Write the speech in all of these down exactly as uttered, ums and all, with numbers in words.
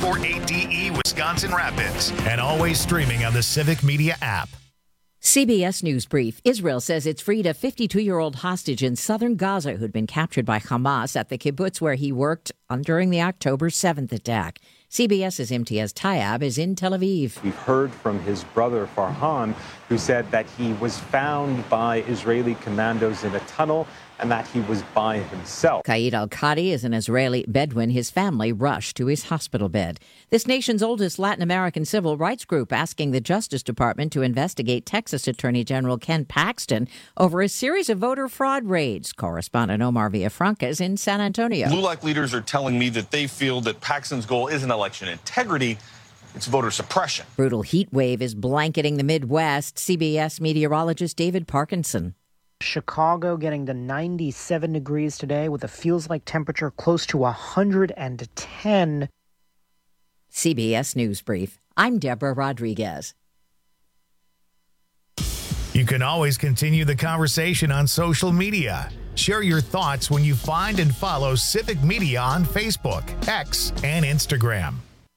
four eight D E Wisconsin Rapids, and always streaming on the Civic Media app. C B S News Brief. Israel says it's freed a fifty-two-year-old hostage in southern Gaza who'd been captured by Hamas at the kibbutz where he worked on during the October seventh attack. CBS's Imtiaz Tayab is in Tel Aviv. We've heard from his brother Farhan, who said that he was found by Israeli commandos in a tunnel and that he was by himself. Qaid al-Qadi is an Israeli Bedouin. His family rushed to his hospital bed. This nation's oldest Latin American civil rights group asking the Justice Department to investigate Texas Attorney General Ken Paxton over a series of voter fraud raids. Correspondent Omar Villafranca is in San Antonio. L U L A C leaders are telling me that they feel that Paxton's goal isn't election integrity, it's voter suppression. Brutal heat wave is blanketing the Midwest. C B S meteorologist David Parkinson. Chicago getting to ninety-seven degrees today with a feels-like temperature close to one hundred ten. C B S News Brief. I'm Deborah Rodriguez. You can always continue the conversation on social media. Share your thoughts when you find and follow Civic Media on Facebook, X, and Instagram.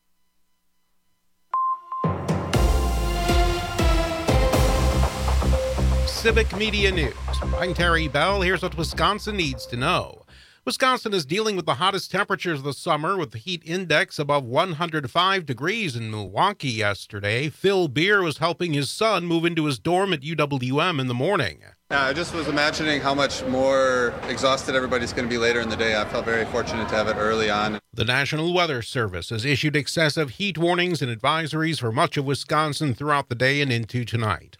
Civic Media News. I'm Terry Bell. Here's what Wisconsin needs to know. Wisconsin is dealing with the hottest temperatures of the summer with the heat index above one hundred five degrees in Milwaukee yesterday. Phil Beer was helping his son move into his dorm at U W M in the morning. Yeah, I just was imagining how much more exhausted everybody's going to be later in the day. I felt very fortunate to have it early on. The National Weather Service has issued excessive heat warnings and advisories for much of Wisconsin throughout the day and into tonight.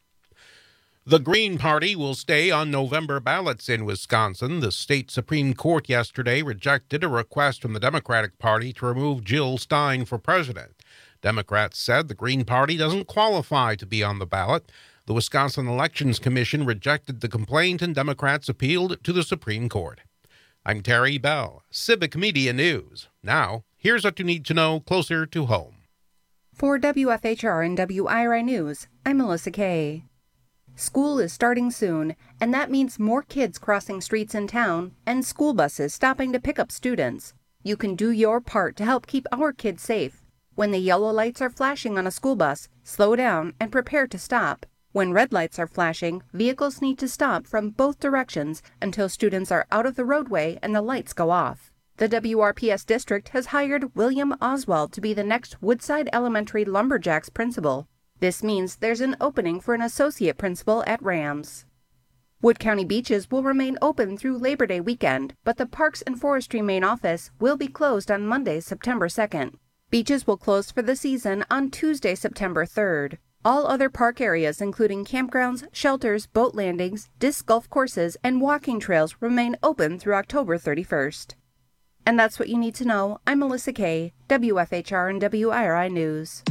The Green Party will stay on November ballots in Wisconsin. The state Supreme Court yesterday rejected a request from the Democratic Party to remove Jill Stein for president. Democrats said the Green Party doesn't qualify to be on the ballot. The Wisconsin Elections Commission rejected the complaint, and Democrats appealed to the Supreme Court. I'm Terry Bell, Civic Media News. Now, here's what you need to know closer to home. For W F H R and W I R I News, I'm Melissa Kay. School is starting soon, and that means more kids crossing streets in town and school buses stopping to pick up students. You can do your part to help keep our kids safe. When the yellow lights are flashing on a school bus, slow down and prepare to stop. When red lights are flashing, vehicles need to stop from both directions until students are out of the roadway and the lights go off. The W R P S district has hired William Oswald to be the next Woodside Elementary Lumberjacks principal. This means there's an opening for an associate principal at Rams. Wood County beaches will remain open through Labor Day weekend, but the Parks and Forestry main office will be closed on Monday, September second. Beaches will close for the season on Tuesday, September third. All other park areas, including campgrounds, shelters, boat landings, disc golf courses, and walking trails, remain open through October thirty-first. And that's what you need to know. I'm Melissa Kay, W F H R and W I R I News.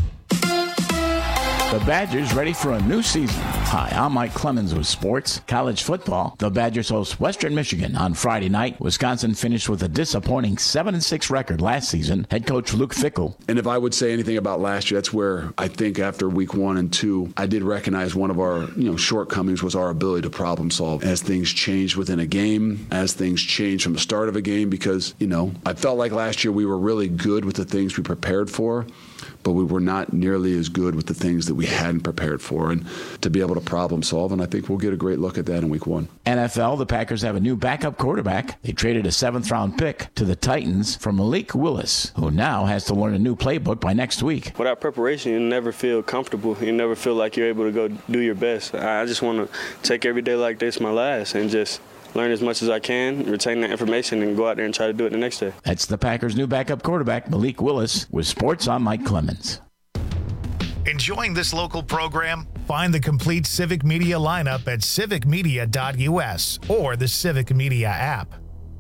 The Badgers ready for a new season. Hi, I'm Mike Clemens with sports. College football. The Badgers host Western Michigan on Friday night. Wisconsin finished with a disappointing seven and six record last season. Head coach Luke Fickell. And if I would say anything about last year, that's where I think after week one and two, I did recognize one of our you know shortcomings was our ability to problem solve as things changed within a game, as things changed from the start of a game, because, you know, I felt like last year we were really good with the things we prepared for, but we were not nearly as good with the things that we hadn't prepared for, and to be able to problem solve, and I think we'll get a great look at that in week one. N F L, the Packers have a new backup quarterback. They traded a seventh-round pick to the Titans for Malik Willis, who now has to learn a new playbook by next week. Without preparation, you never feel comfortable. You never feel like you're able to go do your best. I just want to take every day like this my last and just learn as much as I can, retain that information, and go out there and try to do it the next day. That's the Packers' new backup quarterback, Malik Willis. With sports, I'm Mike Clemens. Enjoying this local program? Find the complete Civic Media lineup at civic media dot u s or the Civic Media app.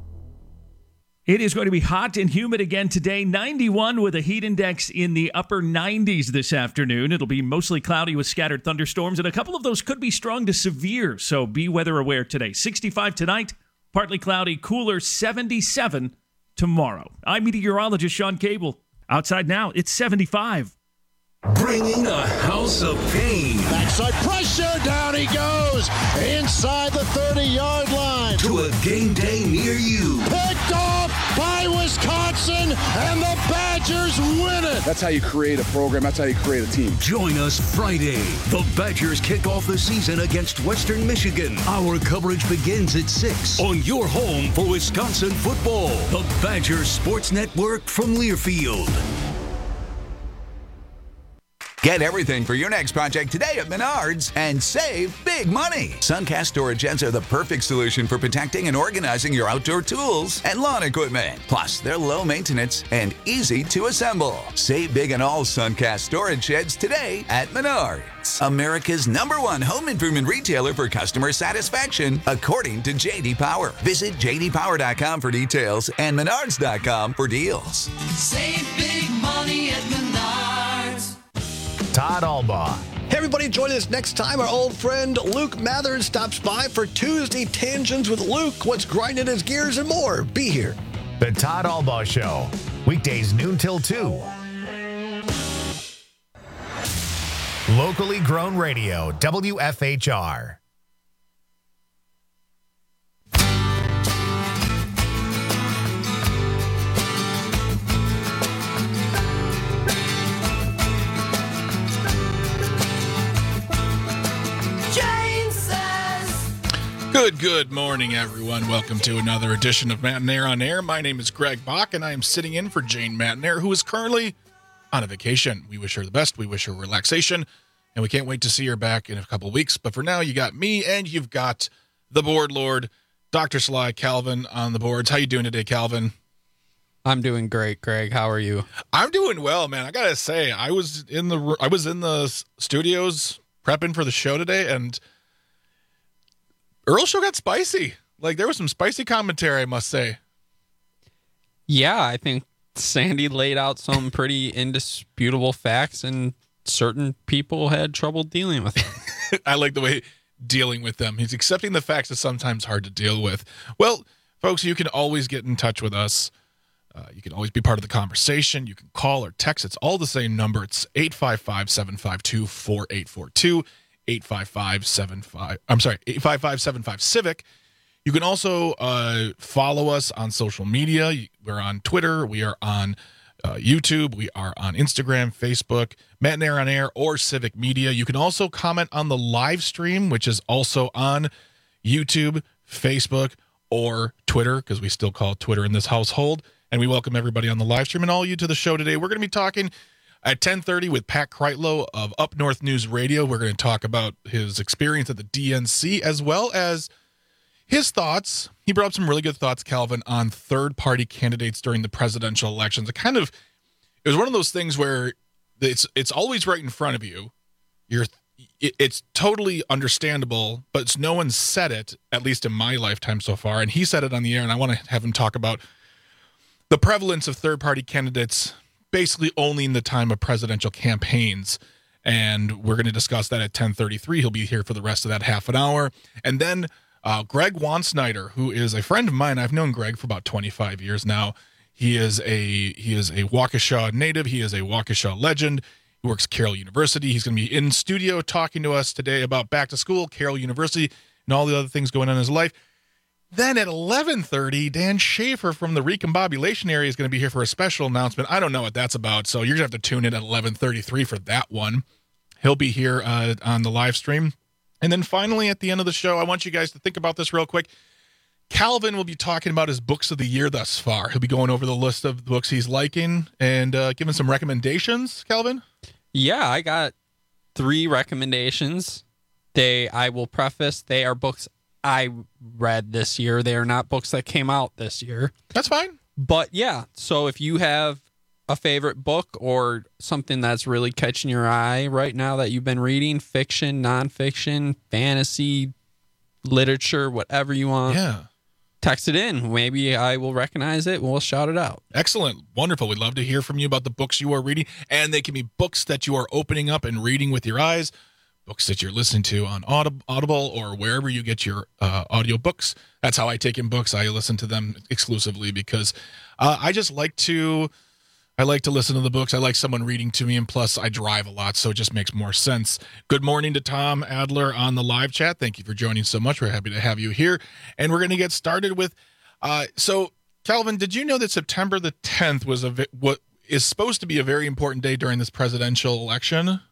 It is going to be hot and humid again today. ninety-one with a heat index in the upper nineties this afternoon. It'll be mostly cloudy with scattered thunderstorms, and a couple of those could be strong to severe, so be weather aware today. sixty-five tonight, partly cloudy, cooler, seventy-seven tomorrow. I'm meteorologist Sean Cable. Outside now, it's seventy-five. Bringing a house of pain. Backside pressure, down he goes, inside the thirty-yard line. To a game day near you. Picked off by Wisconsin, and the Badgers win it. That's how you create a program. That's how you create a team. Join us Friday. The Badgers kick off the season against Western Michigan. Our coverage begins at six on your home for Wisconsin football. The Badgers Sports Network from Learfield. Get everything for your next project today at Menards and save big money. Suncast storage sheds are the perfect solution for protecting and organizing your outdoor tools and lawn equipment. Plus, they're low maintenance and easy to assemble. Save big on all Suncast storage sheds today at Menards, America's number one home improvement retailer for customer satisfaction, according to J D Power. Visit j d power dot com for details and menards dot com for deals. Save big money at Menards. Todd Albaugh. Hey everybody, join us next time. Our old friend Luke Mathers stops by for Tuesday Tangents with Luke. What's grinding his gears and more. Be here. The Todd Albaugh Show. Weekdays noon till two. Locally grown radio, W F H R. Good, good morning, everyone. Welcome to another edition of Matt and Air on Air. My name is Greg Bach, and I am sitting in for Jane Matnair, who is currently on a vacation. We wish her the best. We wish her relaxation, and we can't wait to see her back in a couple of weeks. But for now, you got me, and you've got the board lord, Doctor Sly Calvin, on the boards. How you doing today, Calvin? I'm doing great, Greg. How are you? I'm doing well, man. I gotta say, I was in the I was in the studios prepping for the show today, and Earl's show got spicy. Like, there was some spicy commentary, I must say. Yeah, I think Sandy laid out some pretty indisputable facts, and certain people had trouble dealing with them. I like the way dealing with them. He's accepting the facts is sometimes hard to deal with. Well, folks, you can always get in touch with us. Uh, you can always be part of the conversation. You can call or text. It's all the same number. It's eight five five, seven five two, four eight four two. eight five five seven five I'm sorry, eight five five seven five Civic. You can also uh, follow us on social media. We're on Twitter. We are on uh, YouTube. We are on Instagram, Facebook, Matt and Air on Air, or Civic Media. You can also comment on the live stream, which is also on YouTube, Facebook, or Twitter, because we still call it Twitter in this household. And we welcome everybody on the live stream and all you to the show today. We're going to be talking at ten thirty with Pat Kreitlow of Up North News Radio. We're going to talk about his experience at the D N C, as well as his thoughts. He brought up some really good thoughts, Calvin, on third-party candidates during the presidential elections. It kind of, it was one of those things where it's it's always right in front of you. You're, it, it's totally understandable, but it's, no one said it, at least in my lifetime so far. And he said it on the air, and I want to have him talk about the prevalence of third-party candidates basically only in the time of presidential campaigns. And we're going to discuss that at ten thirty-three. He'll be here for the rest of that half an hour. And then uh, Greg Wansnyder, who is a friend of mine. I've known Greg for about twenty-five years now. He is a he is a Waukesha native. He is a Waukesha legend. He works at Carroll University. He's going to be in studio talking to us today about back to school, Carroll University, and all the other things going on in his life. Then at eleven thirty, Dan Schaefer from the Recombobulation Area is going to be here for a special announcement. I don't know what that's about, so you're going to have to tune in at eleven thirty-three for that one. He'll be here uh, on the live stream. And then finally, at the end of the show, I want you guys to think about this real quick. Calvin will be talking about his books of the year thus far. He'll be going over the list of books he's liking and uh, giving some recommendations, Calvin? Yeah, I got three recommendations. They, I will preface, they are books I read this year. They are not books that came out this year. That's fine. But yeah, so if you have a favorite book or something that's really catching your eye right now that you've been reading, fiction, nonfiction, fantasy, literature, whatever you want, yeah, text it in. Maybe I will recognize it and we'll shout it out. Excellent. Wonderful. We'd love to hear from you about the books you are reading. And they can be books that you are opening up and reading with your eyes, books that you're listening to on Audible or wherever you get your uh, audio books. That's how I take in books. I listen to them exclusively because uh, I just like to, I like to listen to the books. I like someone reading to me, and plus I drive a lot, so it just makes more sense. Good morning to Tom Adler on the live chat. Thank you for joining so much. We're happy to have you here. And we're going to get started with, uh, so Calvin, did you know that September the tenth was a what is supposed to be a very important day during this presidential election?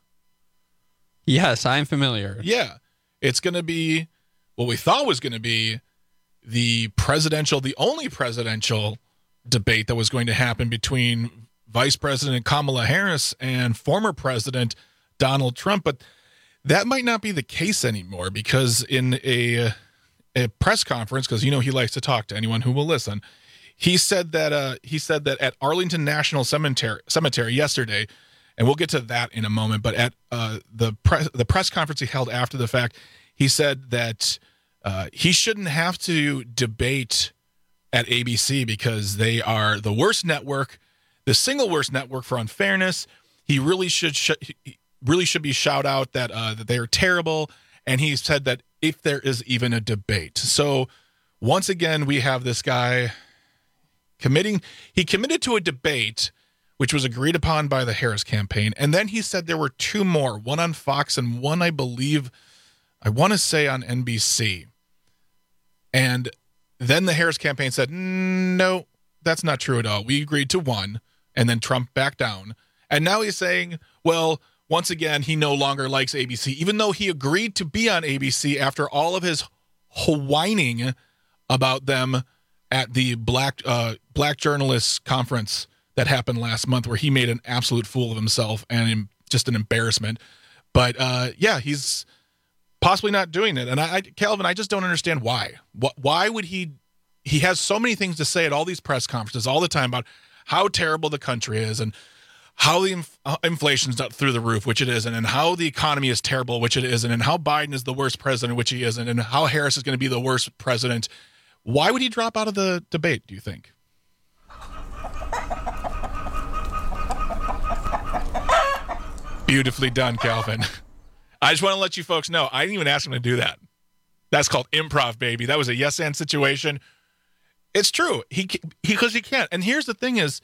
Yes, I'm familiar. Yeah. It's going to be what we thought was going to be the presidential, the only presidential debate that was going to happen between Vice President Kamala Harris and former President Donald Trump. But that might not be the case anymore, because in a, a press conference, because you know he likes to talk to anyone who will listen, he said that uh, he said that at Arlington National Cemetery, Cemetery yesterday, and we'll get to that in a moment, but at uh, the press the press conference he held after the fact, he said that uh, he shouldn't have to debate at A B C because they are the worst network, the single worst network for unfairness. He really should sh- he really should be shout out that uh, that they are terrible, and he said that if there is even a debate. So once again, we have this guy committing. He committed to a debate, which was agreed upon by the Harris campaign. And then he said there were two more, one on Fox and one, I believe, I want to say on N B C. And then the Harris campaign said, no, that's not true at all. We agreed to one, and then Trump backed down. And now he's saying, well, once again, he no longer likes A B C, even though he agreed to be on A B C after all of his whining about them at the Black uh, Black Journalists Conference that happened last month, where he made an absolute fool of himself and just an embarrassment. But uh, yeah, he's possibly not doing it. And I, I, Calvin, I just don't understand why. What, why would he? He has so many things to say at all these press conferences all the time about how terrible the country is and how the inf- inflation's not through the roof, which it isn't, and how the economy is terrible, which it isn't, and how Biden is the worst president, which he isn't, and how Harris is going to be the worst president. Why would he drop out of the debate, do you think? Beautifully done, Calvin. I just want to let you folks know, I didn't even ask him to do that. That's called improv, baby. That was a yes-and situation. It's true. He because he, he can't. And here's the thing is,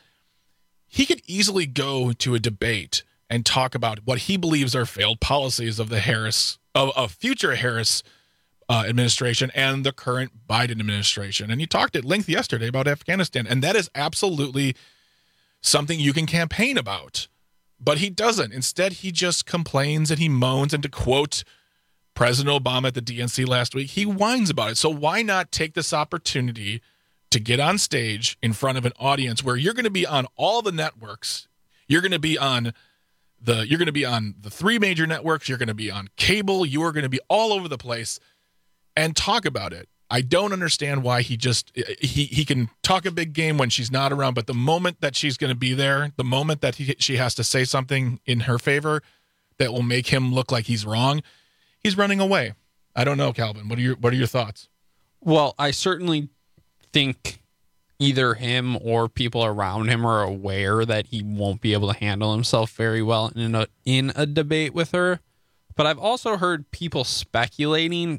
he could easily go to a debate and talk about what he believes are failed policies of the Harris, of a future Harris uh, administration and the current Biden administration. And he talked at length yesterday about Afghanistan, and that is absolutely something you can campaign about. But he doesn't. Instead, he just complains and he moans. And to quote President Obama at the D N C last week, he whines about it. So why not take this opportunity to get on stage in front of an audience where you're going to be on all the networks? You're going to be on the you're going to be on the three major networks. You're going to be on cable. You are going to be all over the place and talk about it. I don't understand why he just he he can talk a big game when she's not around, but the moment that she's going to be there, the moment that he, she has to say something in her favor that will make him look like he's wrong, he's running away. I don't know, Calvin. What are your what are your thoughts? Well, I certainly think either him or people around him are aware that he won't be able to handle himself very well in a in a debate with her. But I've also heard people speculating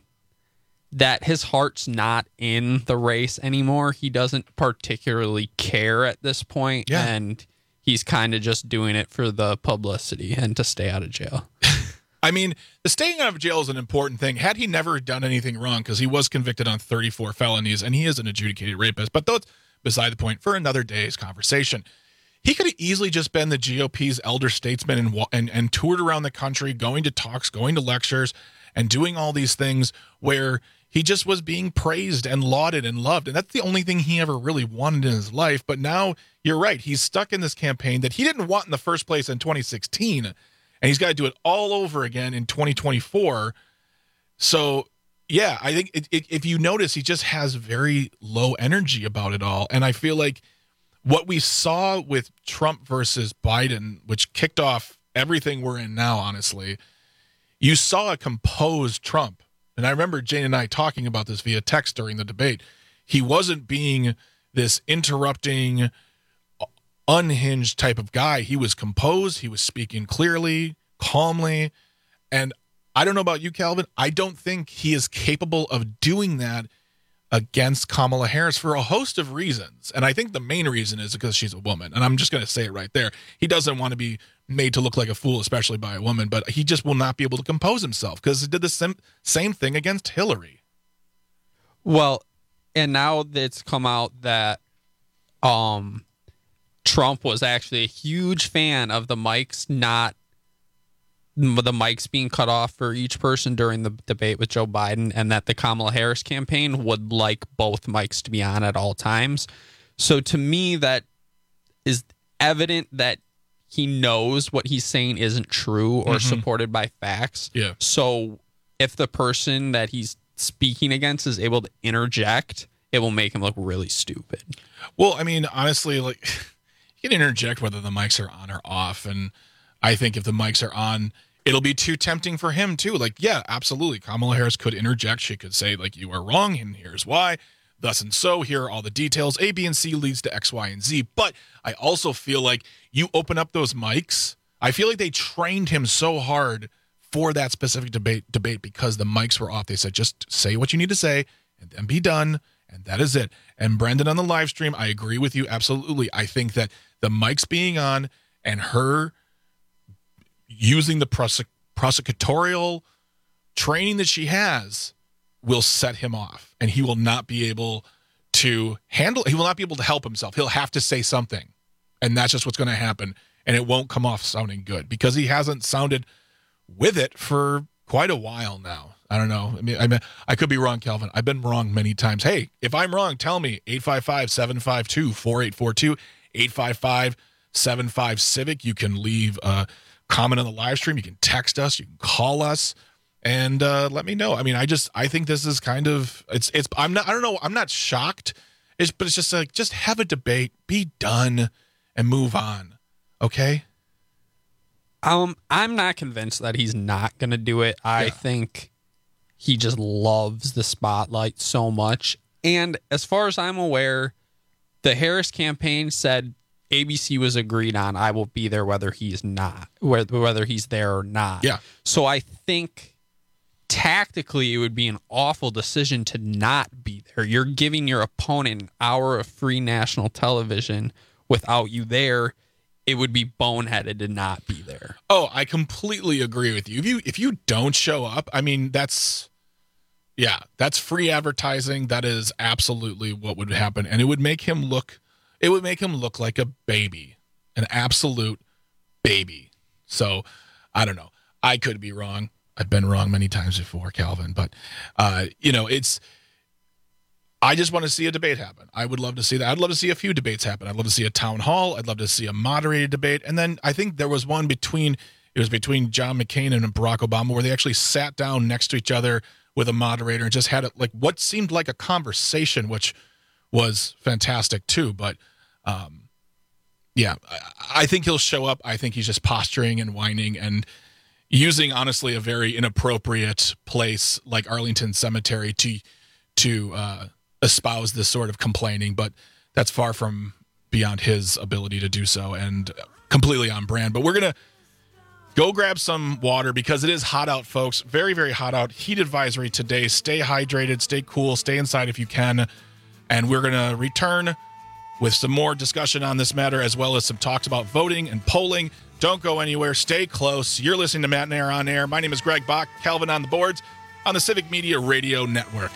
that his heart's not in the race anymore. He doesn't particularly care at this point, yeah. and he's kind of just doing it for the publicity and to stay out of jail. I mean, the staying out of jail is an important thing. Had he never done anything wrong, because he was convicted on thirty-four felonies, and he is an adjudicated rapist, but that's beside the point for another day's conversation. He could have easily just been the G O P's elder statesman and, and, and toured around the country, going to talks, going to lectures, and doing all these things where he just was being praised and lauded and loved. And that's the only thing he ever really wanted in his life. But now, you're right, he's stuck in this campaign that he didn't want in the first place in twenty sixteen. And he's got to do it all over again in twenty twenty-four. So, yeah, I think it, it, if you notice, he just has very low energy about it all. And I feel like what we saw with Trump versus Biden, which kicked off everything we're in now, honestly, you saw a composed Trump. And I remember Jane and I talking about this via text during the debate. He wasn't being this interrupting, unhinged type of guy. He was composed. He was speaking clearly, calmly. And I don't know about you, Calvin. I don't think he is capable of doing that against Kamala Harris for a host of reasons. And I think the main reason is because she's a woman. And I'm just going to say it right there. He doesn't want to be made to look like a fool, especially by a woman, but he just will not be able to compose himself because he did the same, same thing against Hillary. Well, and now it's come out that um, Trump was actually a huge fan of the mics not the mics being cut off for each person during the debate with Joe Biden, and that the Kamala Harris campaign would like both mics to be on at all times. So to me, that is evident that he knows what he's saying isn't true or mm-hmm. supported by facts. Yeah. So if the person that he's speaking against is able to interject, it will make him look really stupid. Well, I mean, honestly, like you can interject whether the mics are on or off, and I think if the mics are on, it'll be too tempting for him too. Like, yeah, absolutely. Kamala Harris could interject. She could say, like, you are wrong, and here's why. Thus and so, here are all the details. A, B, and C leads to X, Y, and Z. But I also feel like you open up those mics. I feel like they trained him so hard for that specific debate debate because the mics were off. They said, just say what you need to say and then be done. And that is it. And Brendan on the live stream, I agree with you. Absolutely. I think that the mics being on and her using the prosec- prosecutorial training that she has will set him off, and he will not be able to handle, he will not be able to help himself. He'll have to say something, and that's just what's going to happen, and it won't come off sounding good because he hasn't sounded with it for quite a while now. I don't know. I mean, I mean, I could be wrong, Calvin. I've been wrong many times. Hey, if I'm wrong, tell me. eight five five, seven five two, four eight four two, eight five five, seven five, Civic. You can leave a comment on the live stream. You can text us. You can call us. And uh, let me know. I mean, I just, I think this is kind of, it's, it's, I'm not, I don't know, I'm not shocked. It's, but it's just like, just have a debate, be done, and move on. Okay? Um, I'm not convinced that he's not going to do it. I yeah. think he just loves the spotlight so much. And as far as I'm aware, the Harris campaign said A B C was agreed on. I will be there whether he's not, whether he's there or not. Yeah. So I think tactically it would be an awful decision to not be there. You're giving your opponent an hour of free national television without you there. It would be boneheaded to not be there. Oh, I completely agree with you. If you if you don't show up, I mean, that's yeah, that's free advertising. That is absolutely what would happen, and it would make him look it would make him look like a baby, an absolute baby. So, I don't know. I could be wrong. I've been wrong many times before, Calvin, but uh, you know, it's. I just want to see a debate happen. I would love to see that. I'd love to see a few debates happen. I'd love to see a town hall. I'd love to see a moderated debate, and then I think there was one between it was between John McCain and Barack Obama where they actually sat down next to each other with a moderator and just had it like what seemed like a conversation, which was fantastic too. But um, yeah, I, I think he'll show up. I think he's just posturing and whining and using honestly a very inappropriate place like Arlington Cemetery to to uh, espouse this sort of complaining, but that's far from beyond his ability to do so and completely on brand. But we're going to go grab some water because it is hot out, folks. Very, very hot out. Heat advisory today. Stay hydrated, stay cool, stay inside if you can. And we're going to return with some more discussion on this matter as well as some talks about voting and polling. Don't go anywhere. Stay close. You're listening to Matt and Aaron on Air. My name is Greg Bach, Calvin on the boards on the Civic Media Radio Network.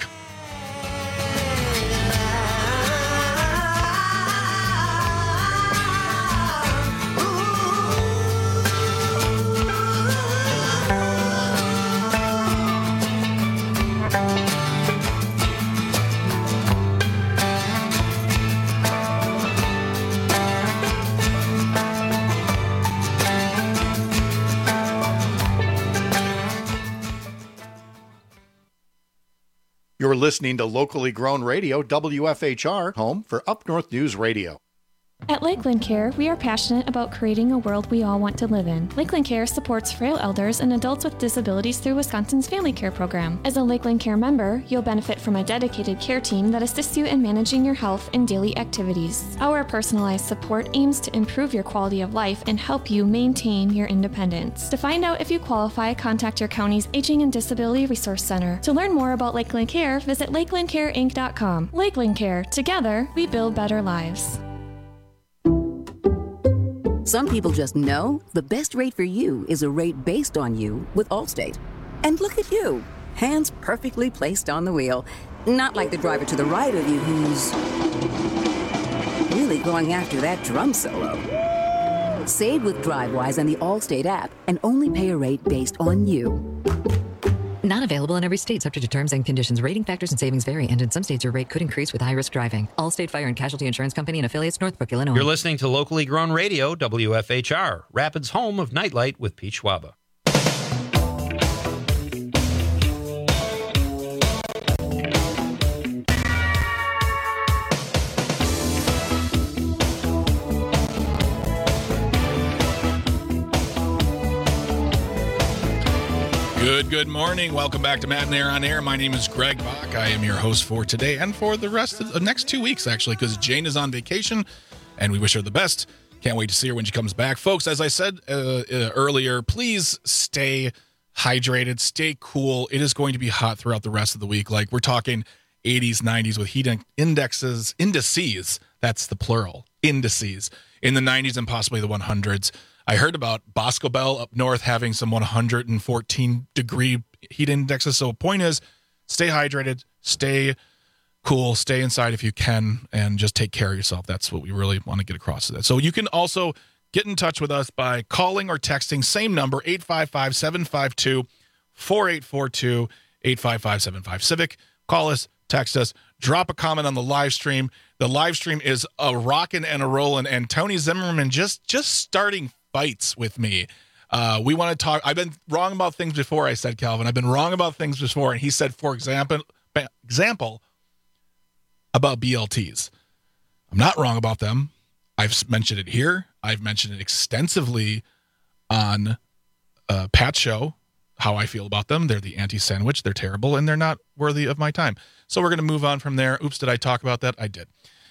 You're listening to locally grown radio, W F H R, home for Up North News Radio. At Lakeland Care, we are passionate about creating a world we all want to live in. Lakeland Care supports frail elders and adults with disabilities through Wisconsin's Family Care Program. As a Lakeland Care member, you'll benefit from a dedicated care team that assists you in managing your health and daily activities. Our personalized support aims to improve your quality of life and help you maintain your independence. To find out if you qualify, contact your county's Aging and Disability Resource Center. To learn more about Lakeland Care, visit lakeland care inc dot com. Lakeland Care. Together, we build better lives. Some people just know the best rate for you is a rate based on you with Allstate. And look at you, hands perfectly placed on the wheel. Not like the driver to the right of you who's really really going after that drum solo. Save with DriveWise and the Allstate app and only pay a rate based on you. Not available in every state, subject to terms and conditions. Rating factors and savings vary, and in some states your rate could increase with high-risk driving. Allstate Fire and Casualty Insurance Company and affiliates, Northbrook, Illinois. You're listening to locally grown radio, W F H R, Rapids' home of Nightlight with Pete Schwaba. Good, good morning. Welcome back to Matt and Air on Air. My name is Greg Bach. I am your host for today and for the rest of the next two weeks, actually, because Jane is on vacation, and we wish her the best. Can't wait to see her when she comes back. Folks, as I said uh, uh, earlier, please stay hydrated, stay cool. It is going to be hot throughout the rest of the week. Like, we're talking eighties, nineties with heat indexes, indices, that's the plural, indices, in the nineties and possibly the one hundreds. I heard about Boscobel up north having some one hundred fourteen degree heat indexes. So the point is, stay hydrated, stay cool, stay inside if you can, and just take care of yourself. That's what we really want to get across to that. So you can also get in touch with us by calling or texting, same number, eight five five, seven five two, four eight four two, eight five five seven five Civic. Call us, text us, drop a comment on the live stream. The live stream is a rockin' and a rollin', and Tony Zimmerman just just starting fights with me. Uh, we want to talk. I've been wrong about things before, I said, Calvin. I've been wrong about things before. And he said, for example, example about B L Ts. I'm not wrong about them. I've mentioned it here. I've mentioned it extensively on uh, Pat's show, how I feel about them. They're the anti-sandwich. They're terrible, and they're not worthy of my time. So we're going to move on from there. Oops, did I talk about that? I did.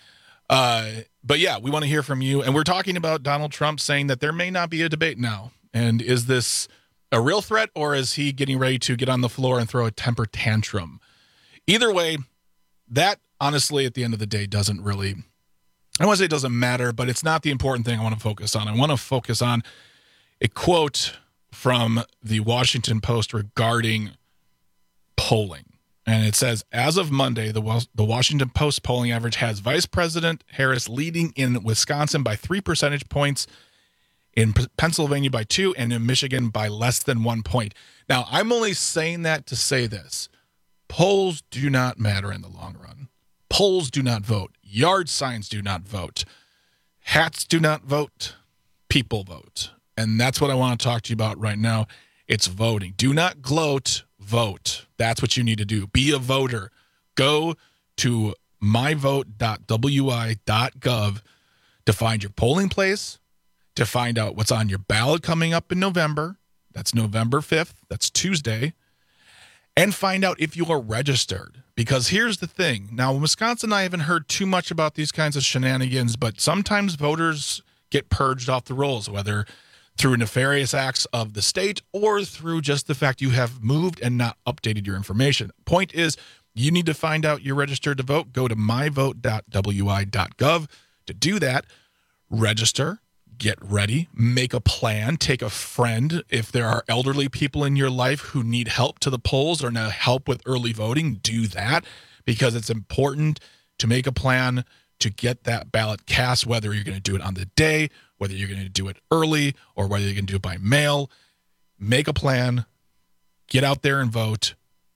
Uh, but yeah, we want to hear from you. And we're talking about Donald Trump saying that there may not be a debate now. And is this a real threat, or is he getting ready to get on the floor and throw a temper tantrum? Either way, that honestly, at the end of the day, doesn't really, I don't want to say it doesn't matter, but it's not the important thing I want to focus on. I want to focus on a quote from the Washington Post regarding polling. And it says, as of Monday, the the Washington Post polling average has Vice President Harris leading in Wisconsin by three percentage points, in P- Pennsylvania by two, and in Michigan by less than one point. Now, I'm only saying that to say this. Polls do not matter in the long run. Polls do not vote. Yard signs do not vote. Hats do not vote. People vote. And that's what I want to talk to you about right now. It's voting. Do not gloat. Vote. That's what you need to do. Be a voter. Go to my vote dot w i dot gov to find your polling place, to find out what's on your ballot coming up in November. That's November fifth. That's Tuesday. And find out if you are registered. Because here's the thing. Now, in Wisconsin, I haven't heard too much about these kinds of shenanigans, but sometimes voters get purged off the rolls, whether through nefarious acts of the state or through just the fact you have moved and not updated your information. Point is, you need to find out you're registered to vote. Go to my vote dot w i dot gov to do that. Register, get ready, make a plan, take a friend. If there are elderly people in your life who need help to the polls or need help with early voting, do that, because it's important to make a plan to get that ballot cast, whether you're going to do it on the day, whether you're going to do it early, or whether you're going to do it by mail. Make a plan, get out there and vote.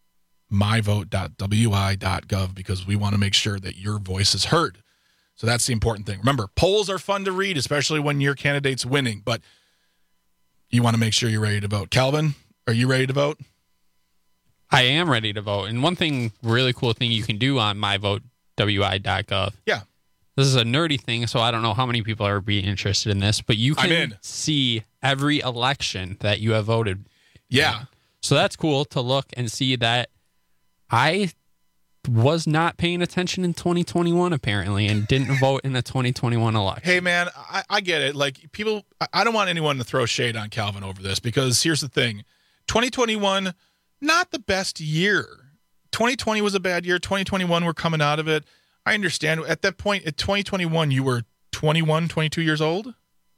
my vote dot w i dot gov, because we want to make sure that your voice is heard. So that's the important thing. Remember, polls are fun to read, especially when your candidate's winning, but you want to make sure you're ready to vote. Calvin, are you ready to vote? I am ready to vote. And one thing, really cool thing you can do on my vote dot w i dot gov. Yeah. This is a nerdy thing, so I don't know how many people are be interested in this, but you can see every election that you have voted. Yeah. in. So that's cool to look and see that I was not paying attention in twenty twenty-one, apparently, and didn't vote in the twenty twenty-one election. Hey, man, I, I get it. Like, people, I don't want anyone to throw shade on Calvin over this, because here's the thing. twenty twenty-one, not the best year. twenty twenty was a bad year. twenty twenty-one, we're coming out of it. I understand. At that point, at twenty twenty-one, you were twenty-one, twenty-two years old?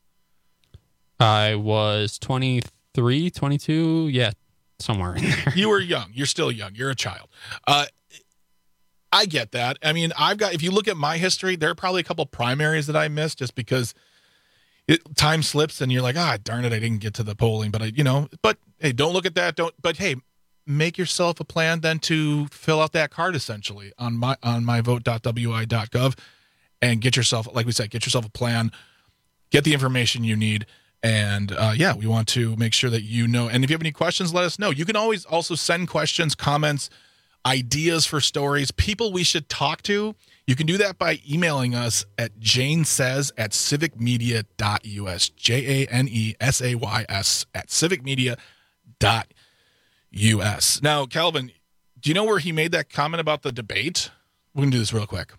I was twenty-three, twenty-two, yeah, somewhere in there. You were young. You're still young. You're a child. Uh, I get that. I mean, I've got, if you look at my history, there are probably a couple primaries that I missed just because it, time slips and you're like, ah, darn it, I didn't get to the polling. But I, you know, but hey, don't look at that. Don't, but hey, make yourself a plan then to fill out that card essentially on my, on my vote dot w i dot gov and get yourself, like we said, get yourself a plan, get the information you need. And uh, yeah, we want to make sure that you know. And if you have any questions, let us know. You can always also send questions, comments, ideas for stories, people we should talk to. You can do that by emailing us at janesays at civicmedia dot u s, J A N E S A Y S at civicmedia dot U S. Now, Calvin, do you know where he made that comment about the debate? We're going to do this real quick.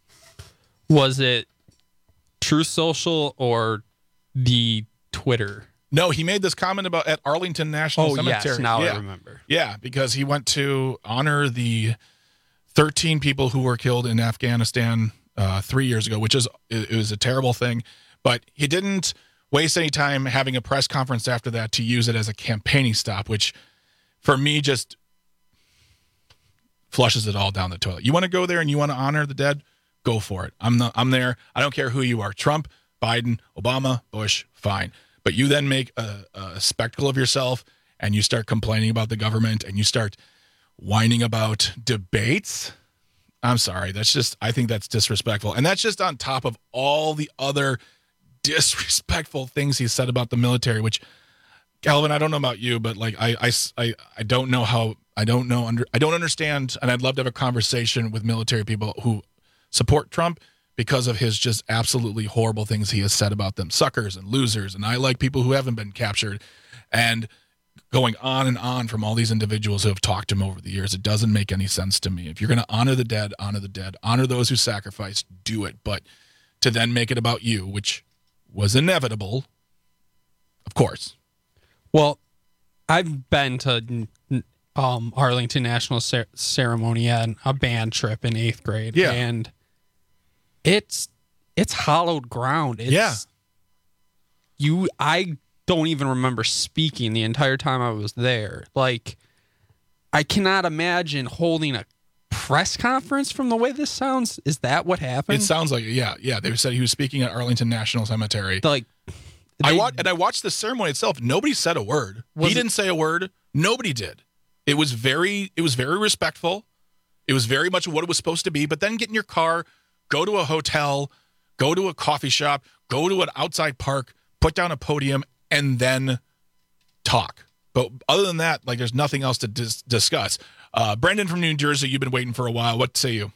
Was it Truth Social or the Twitter? No, he made this comment about at Arlington National oh, Cemetery. Yes, now yeah. I remember. Yeah, because he went to honor the thirteen people who were killed in Afghanistan uh, three years ago, which is it was a terrible thing. But he didn't waste any time having a press conference after that to use it as a campaigning stop, which for me just flushes it all down the toilet. You want to go there and you want to honor the dead? Go for it. I'm not, I'm there. I don't care who you are. Trump, Biden, Obama, Bush, fine. But you then make a, a spectacle of yourself and you start complaining about the government and you start whining about debates. I'm sorry. That's just, I think that's disrespectful. And that's just on top of all the other disrespectful things he said about the military, which, Calvin, I don't know about you, but like, I, I, I, I don't know how, I don't know, under, I don't understand. And I'd love to have a conversation with military people who support Trump because of his just absolutely horrible things he has said about them, suckers and losers. And I like people who haven't been captured, and going on and on from all these individuals who have talked to him over the years. It doesn't make any sense to me. If you're going to honor the dead, honor the dead, honor those who sacrificed, do it. But to then make it about you, which was inevitable, of course. Well, I've been to um, Arlington National Cer- Ceremony on a band trip in eighth grade. Yeah. And it's it's hallowed ground. It's, yeah. You, I don't even remember speaking the entire time I was there. Like, I cannot imagine holding a press conference from the way this sounds. Is that what happened? It sounds like it. Yeah, yeah. They said he was speaking at Arlington National Cemetery. Like, they, I watched, and I watched the ceremony itself. Nobody said a word. He it, didn't say a word. Nobody did. It was very, it was very respectful. It was very much what it was supposed to be. But then get in your car, go to a hotel, go to a coffee shop, go to an outside park, put down a podium, and then talk. But other than that, like, there's nothing else to dis- discuss. Uh, Brendan from New Jersey, you've been waiting for a while. What say you?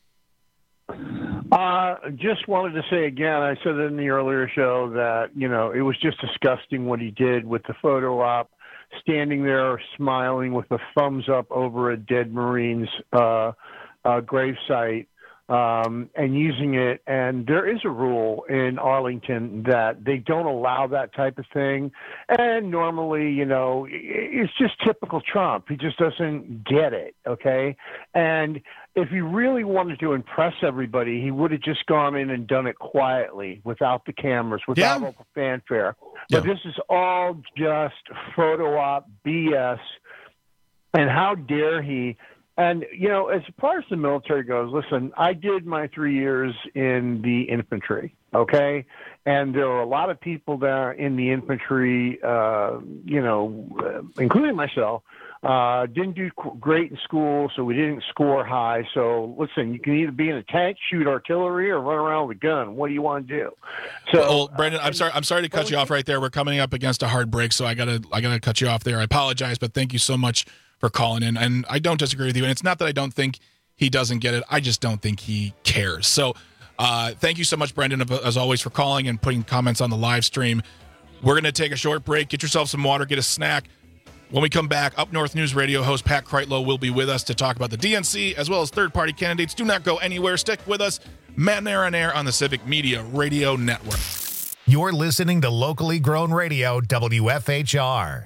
Uh, just wanted to say again, I said it in the earlier show that, you know, it was just disgusting what he did with the photo op, standing there smiling with a thumbs up over a dead Marine's uh, uh, gravesite. Um, and using it. And there is a rule in Arlington that they don't allow that type of thing. And normally, you know, it's just typical Trump. He just doesn't get it, okay? And if he really wanted to impress everybody, he would have just gone in and done it quietly, without the cameras, without yeah. all the fanfare. But yeah. This is all just photo op B S. And how dare he... And, you know, as far as the military goes, listen, I did my three years in the infantry, okay? And there were a lot of people there in the infantry, uh, you know, uh, including myself, uh, didn't do great in school, so we didn't score high. So, listen, you can either be in a tank, shoot artillery, or run around with a gun. What do you want to do? So, well, Brendan, I'm sorry. I'm sorry to cut you off right there. We're coming up against a hard break, so I gotta, I gotta cut you off there. I apologize, but thank you so much for calling in. And I don't disagree with you. And it's not that I don't think he doesn't get it. I just don't think he cares. So uh, thank you so much, Brendan, as always, for calling and putting comments on the live stream. We're going to take a short break. Get yourself some water, get a snack. When we come back, Up North News Radio host Pat Kreitlow will be with us to talk about the D N C as well as third-party candidates. Do not go anywhere. Stick with us. Matt Nair on Air on the Civic Media Radio Network. You're listening to locally grown radio, W F H R.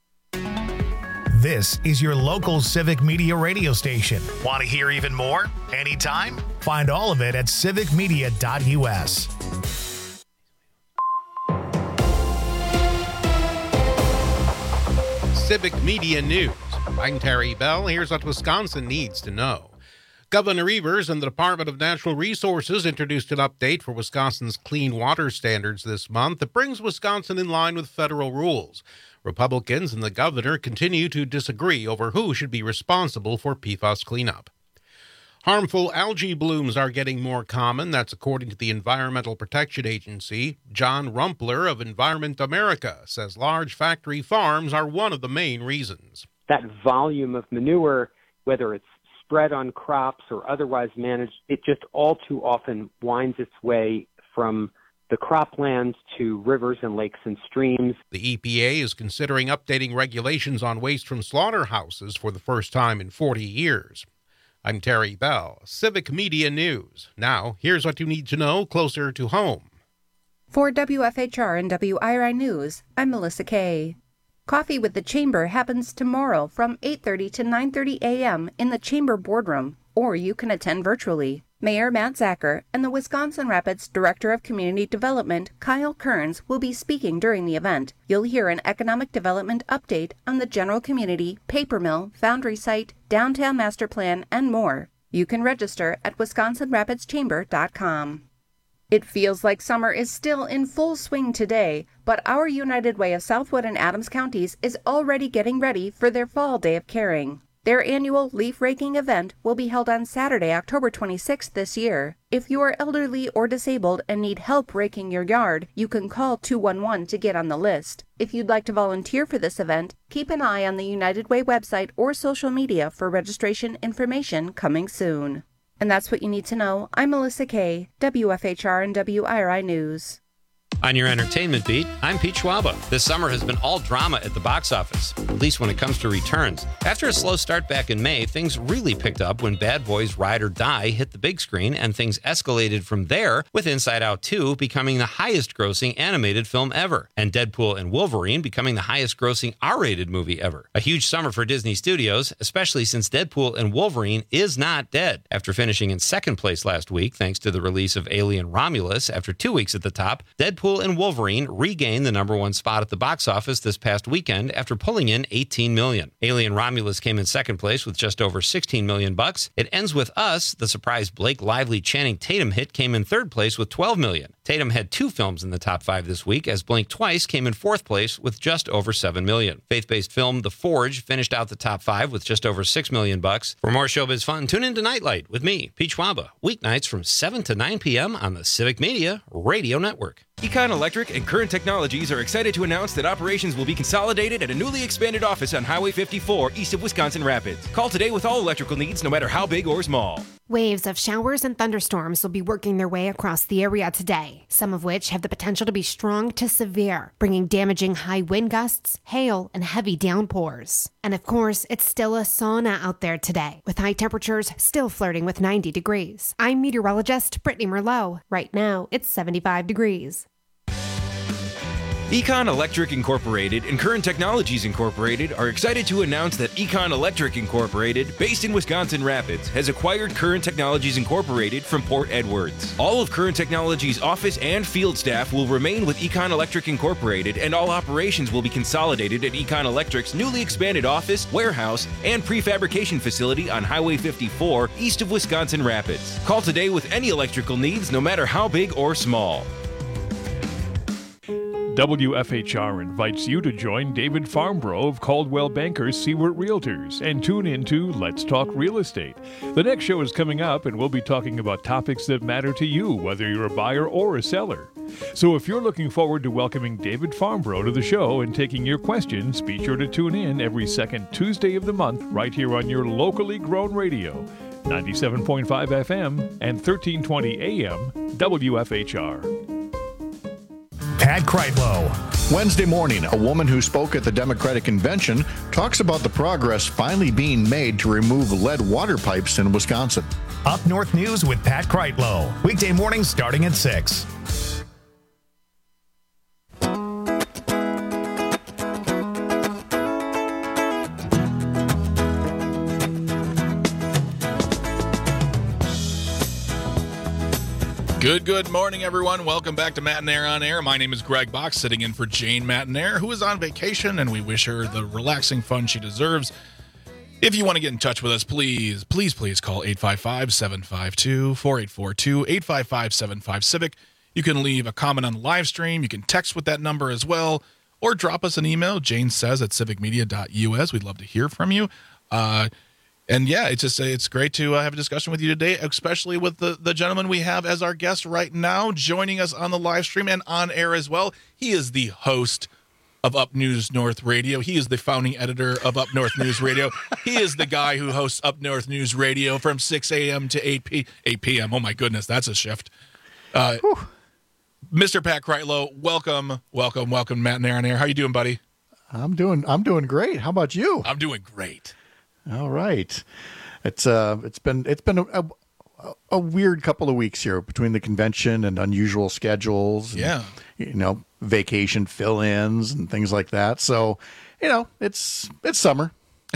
This is your local Civic Media radio station. Want to hear even more? Anytime? Find all of it at civic media dot u s. Civic Media News. I'm Terry Bell. Here's what Wisconsin needs to know. Governor Evers and the Department of Natural Resources introduced an update for Wisconsin's clean water standards this month that brings Wisconsin in line with federal rules. Republicans and the governor continue to disagree over who should be responsible for P FAS cleanup. Harmful algae blooms are getting more common. That's according to the Environmental Protection Agency. John Rumpler of Environment America says large factory farms are one of the main reasons. That volume of manure, whether it's spread on crops or otherwise managed, it just all too often winds its way from the croplands to rivers and lakes and streams. The E P A is considering updating regulations on waste from slaughterhouses for the first time in forty years. I'm Terry Bell, Civic Media News. Now, here's what you need to know closer to home. For W F H R and W I R I News, I'm Melissa Kay. Coffee with the Chamber happens tomorrow from eight thirty to nine thirty a.m. in the Chamber boardroom, or you can attend virtually. Mayor Matt Zacher and the Wisconsin Rapids Director of Community Development, Kyle Kearns, will be speaking during the event. You'll hear an economic development update on the general community, paper mill, foundry site, downtown master plan, and more. You can register at wisconsin rapids chamber dot com. It feels like summer is still in full swing today, but our United Way of Southwood and Adams counties is already getting ready for their fall day of caring. Their annual leaf raking event will be held on Saturday, October twenty-sixth this year. If you are elderly or disabled and need help raking your yard, you can call two one one to get on the list. If you'd like to volunteer for this event, keep an eye on the United Way website or social media for registration information coming soon. And that's what you need to know. I'm Melissa Kay, W F H R and W I R I News. On your entertainment beat, I'm Pete Schwaba. This summer has been all drama at the box office, at least when it comes to returns. After a slow start back in May, things really picked up when Bad Boys Ride or Die hit the big screen, and things escalated from there, with Inside Out two becoming the highest-grossing animated film ever, and Deadpool and Wolverine becoming the highest-grossing R-rated movie ever. A huge summer for Disney Studios, especially since Deadpool and Wolverine is not dead. After finishing in second place last week, thanks to the release of Alien Romulus, after two weeks at the top, Deadpool and Wolverine regained the number one spot at the box office this past weekend after pulling in eighteen million dollars. Alien Romulus came in second place with just over sixteen million bucks. It Ends With Us, the surprise Blake Lively Channing Tatum hit, came in third place with twelve million dollars. Tatum had two films in the top five this week, as Blink Twice came in fourth place with just over seven million dollars. Faith-based film The Forge finished out the top five with just over six million bucks. For more showbiz fun, tune in to Nightlight with me, Pete Schwaba, weeknights from seven to nine p.m. on the Civic Media Radio Network. Econ Electric and Current Technologies are excited to announce that operations will be consolidated at a newly expanded office on Highway fifty-four east of Wisconsin Rapids. Call today with all electrical needs, no matter how big or small. Waves of showers and thunderstorms will be working their way across the area today, some of which have the potential to be strong to severe, bringing damaging high wind gusts, hail, and heavy downpours. And of course, it's still a sauna out there today, with high temperatures still flirting with ninety degrees. I'm meteorologist Brittany Merlot. Right now, it's seventy-five degrees. Econ Electric Incorporated and Current Technologies Incorporated are excited to announce that Econ Electric Incorporated, based in Wisconsin Rapids, has acquired Current Technologies Incorporated from Port Edwards. All of Current Technologies' office and field staff will remain with Econ Electric Incorporated, and all operations will be consolidated at Econ Electric's newly expanded office, warehouse, and prefabrication facility on Highway fifty-four east of Wisconsin Rapids. Call today with any electrical needs, no matter how big or small. W F H R invites you to join David Farmbrough of Caldwell Bankers Seward Realtors and tune into Let's Talk Real Estate. The next show is coming up, and we'll be talking about topics that matter to you, whether you're a buyer or a seller. So if you're looking forward to welcoming David Farmbrough to the show and taking your questions, be sure to tune in every second Tuesday of the month right here on your locally grown radio, ninety-seven point five F M and thirteen twenty A M W F H R. Pat Kreitlow. Wednesday morning, a woman who spoke at the Democratic Convention talks about the progress finally being made to remove lead water pipes in Wisconsin. Up North News with Pat Kreitlow. Weekday mornings starting at six. Good, good morning, everyone. Welcome back to Matinaire on Air. My name is Greg Box, sitting in for Jane Matinaire, who is on vacation, and we wish her the relaxing fun she deserves. If you want to get in touch with us, please, please, please call eight five five, seven five two, four eight four two, eight five five, seven five, CIVIC. You can leave a comment on the live stream. You can text with that number as well, or drop us an email, Jane says at civic media dot U S. We'd love to hear from you. Uh, and yeah, it's just it's great to uh, have a discussion with you today, especially with the, the gentleman we have as our guest right now, joining us on the live stream and on air as well. He is the host of Up News North Radio. He is the founding editor of Up North News Radio. He is the guy who hosts Up North News Radio from six a.m. to eight p.m. Oh, my goodness, that's a shift. Uh, Mister Pat Kreitlow, welcome, welcome, welcome, Matt and Aaron here. How you doing, buddy? I'm doing I'm doing great. How about you? I'm doing great. All right. It's uh it's been it's been a, a, a weird couple of weeks here between the convention and unusual schedules. And, yeah. You know, vacation fill-ins and things like that. So, you know, it's it's summer.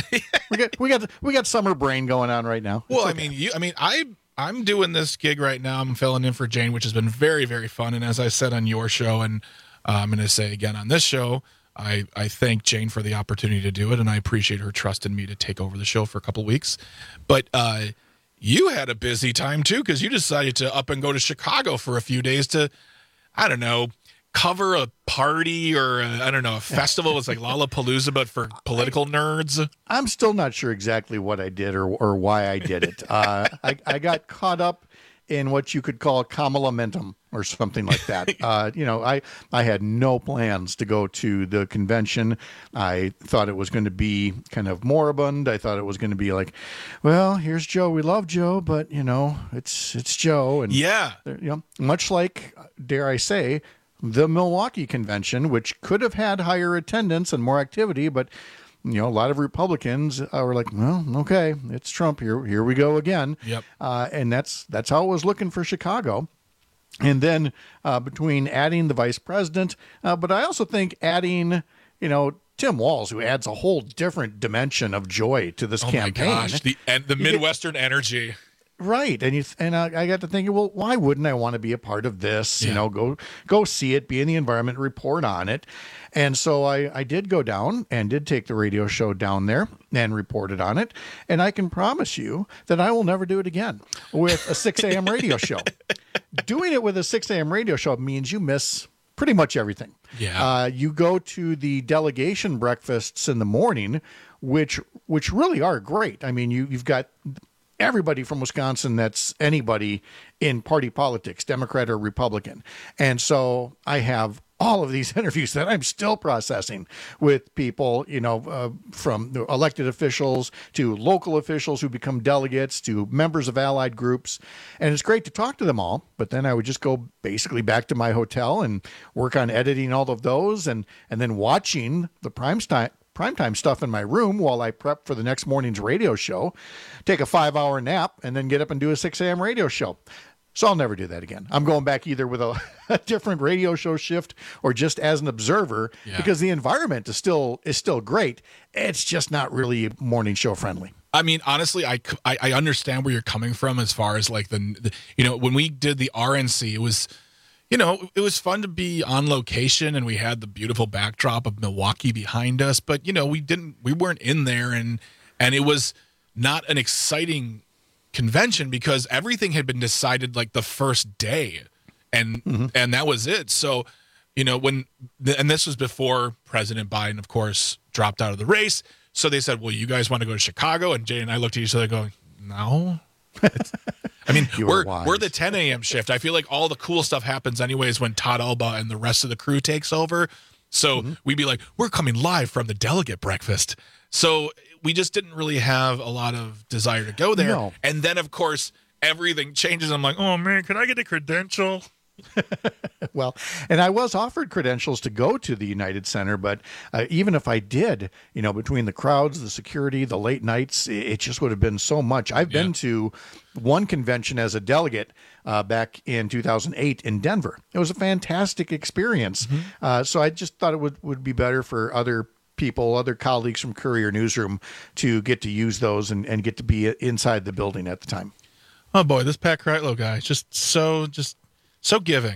we got we got we got summer brain going on right now. Well, It's I okay. mean, you I mean, I I'm doing this gig right now. I'm filling in for Jane, which has been very, very fun. And as I said on your show, and uh, I'm going to say again on this show, I, I thank Jane for the opportunity to do it, and I appreciate her trust in me to take over the show for a couple of weeks. But uh, you had a busy time, too, because you decided to up and go to Chicago for a few days to, I don't know, cover a party or, a, I don't know, a festival. It's like Lollapalooza, but for political nerds. I'm still not sure exactly what I did or, or why I did it. Uh, I, I got caught up in what you could call Kamala Mentum or something like that. Uh, you know, I, I had no plans to go to the convention. I thought it was going to be kind of moribund. I thought it was going to be like, well, here's Joe. We love Joe, but, you know, it's it's Joe. And yeah, you know, much like, dare I say, the Milwaukee convention, which could have had higher attendance and more activity, but you know, a lot of Republicans uh, were like, well, okay, it's Trump here. Here we go again. Yep. Uh, and that's that's how it was looking for Chicago. And then uh, between adding the vice president, uh, but I also think adding, you know, Tim Walz, who adds a whole different dimension of joy to this Oh campaign. my gosh, the and the You get- Midwestern energy. Right, and you and I, I got to thinking, well, why wouldn't I want to be a part of this? You know, go go see it, be in the environment, report on it, and so I I did go down and did take the radio show down there and reported on it, and I can promise you that I will never do it again with a six a.m. radio show. Doing it with a six a.m. radio show means you miss pretty much everything. Yeah. Uh, you go to the delegation breakfasts in the morning, which which really are great. I mean, you you've got everybody from Wisconsin that's anybody in party politics, Democrat or Republican. And so I have all of these interviews that I'm still processing with people, you know, uh, from the elected officials to local officials who become delegates to members of allied groups. And it's great to talk to them all. But then I would just go basically back to my hotel and work on editing all of those and, and then watching the prime time. primetime stuff in my room while I prep for the next morning's radio show, take a five hour nap, and then get up and do a six a.m. radio show. So I'll never do that again. I'm going back either with a, a different radio show shift or just as an observer Yeah. because the environment is still is still great. It's just not really morning show friendly. I mean, honestly, I, I, I understand where you're coming from as far as like the, the, you know, when we did the R N C, it was, you know, it was fun to be on location and we had the beautiful backdrop of Milwaukee behind us, but you know, we didn't, we weren't in there and, and it was not an exciting convention because everything had been decided like the first day and, Mm-hmm. and that was it. So, you know, when, and this was before President Biden, of course, dropped out of the race. So they said, well, you guys want to go to Chicago? And Jay and I looked at each other going, no. I mean, You we're were wise. we're the ten a.m. shift. I feel like all the cool stuff happens anyways when Todd Alba and the rest of the crew takes over. So Mm-hmm. we'd be like, we're coming live from the delegate breakfast. So we just didn't really have a lot of desire to go there. No. And then, of course, everything changes. I'm like, oh, man, can I get a credential? Well, and I was offered credentials to go to the United Center, but uh, even if I did, you know, between the crowds, the security, the late nights, it, it just would have been so much. I've been to one convention as a delegate uh, back in two thousand eight in Denver. It was a fantastic experience. Uh, so I just thought it would, would be better for other people, other colleagues from Courier Newsroom to get to use those and, and get to be inside the building at the time. Oh, boy, this Pat Kreitlow guy is just so, just so giving.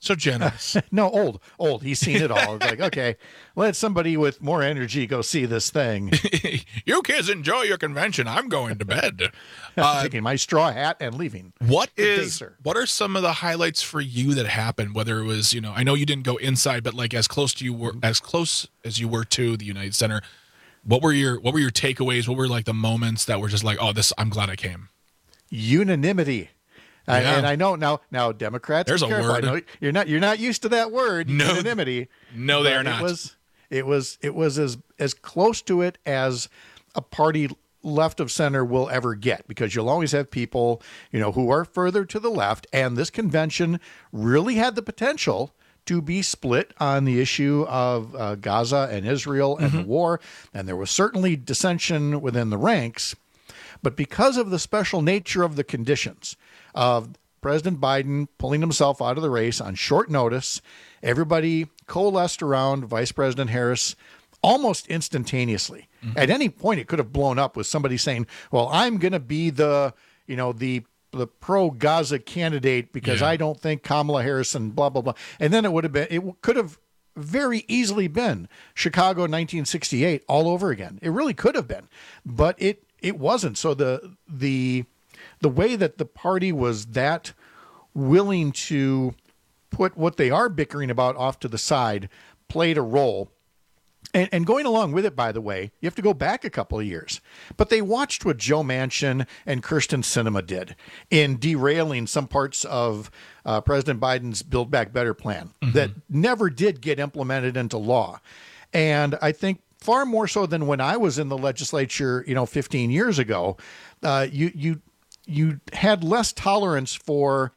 So generous. No, old, old. He's seen it all. It's like, okay, let somebody with more energy go see this thing. You kids enjoy your convention. I'm going to bed. Uh, taking my straw hat and leaving. What Good is? day, sir. What are some of the highlights for you that happened? Whether it was, you know, I know you didn't go inside, but like as close to you were, as close as you were to the United Center. What were your What were your takeaways? What were like the moments that were just like, oh, this, I'm glad I came. Unanimity. Uh, Yeah. and I know now. Now, Democrats. There's be a careful. word. I know you're not. You're not used to that word. No. Unanimity. No, they But are not. It was. It was. It was as as close to it as a party left of center will ever get, because you'll always have people, you know, who are further to the left, and this convention really had the potential to be split on the issue of uh, Gaza and Israel and Mm-hmm. the war, and there was certainly dissension within the ranks. But because of the special nature of the conditions of President Biden pulling himself out of the race on short notice, everybody coalesced around Vice President Harris almost instantaneously. Mm-hmm. At any point, it could have blown up with somebody saying, well, I'm going to be the, you know, the the pro-Gaza candidate because Yeah. I don't think Kamala Harris and blah, blah, blah. And then it would have been, it could have very easily been Chicago nineteen sixty-eight all over again. It really could have been, but it it wasn't. So the the the way that the party was that willing to put what they are bickering about off to the side played a role. And, and going along with it, by the way, you have to go back a couple of years. But they watched what Joe Manchin and Kirsten Sinema did in derailing some parts of uh, President Biden's Build Back Better plan Mm-hmm. that never did get implemented into law. And I think far more so than when I was in the legislature, you know, fifteen years ago, uh, you you you had less tolerance for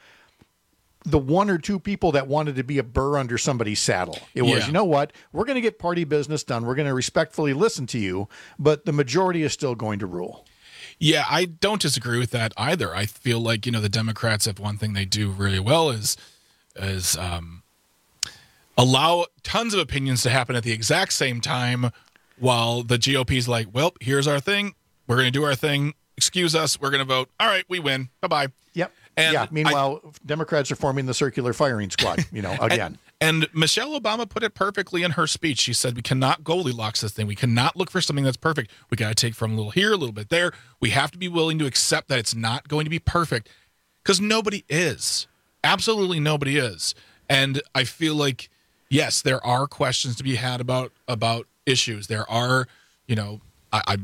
the one or two people that wanted to be a burr under somebody's saddle. It was, Yeah. you know what, we're going to get party business done. We're going to respectfully listen to you, but the majority is still going to rule. Yeah, I don't disagree with that either. I feel like, you know, the Democrats have one thing they do really well is is um, allow tons of opinions to happen at the exact same time, while the G O P's like, well, here's our thing. We're going to do our thing. Excuse us. We're going to vote. All right, we win. Bye-bye. Yep. And yeah. Meanwhile, I, Democrats are forming the circular firing squad, you know, again. And, and Michelle Obama put it perfectly in her speech. She said, we cannot Goldilocks this thing. We cannot look for something that's perfect. We got to take from a little here, a little bit there. We have to be willing to accept that it's not going to be perfect, because nobody is. Absolutely nobody is. And I feel like, yes, there are questions to be had about about issues. There are, you know, I, I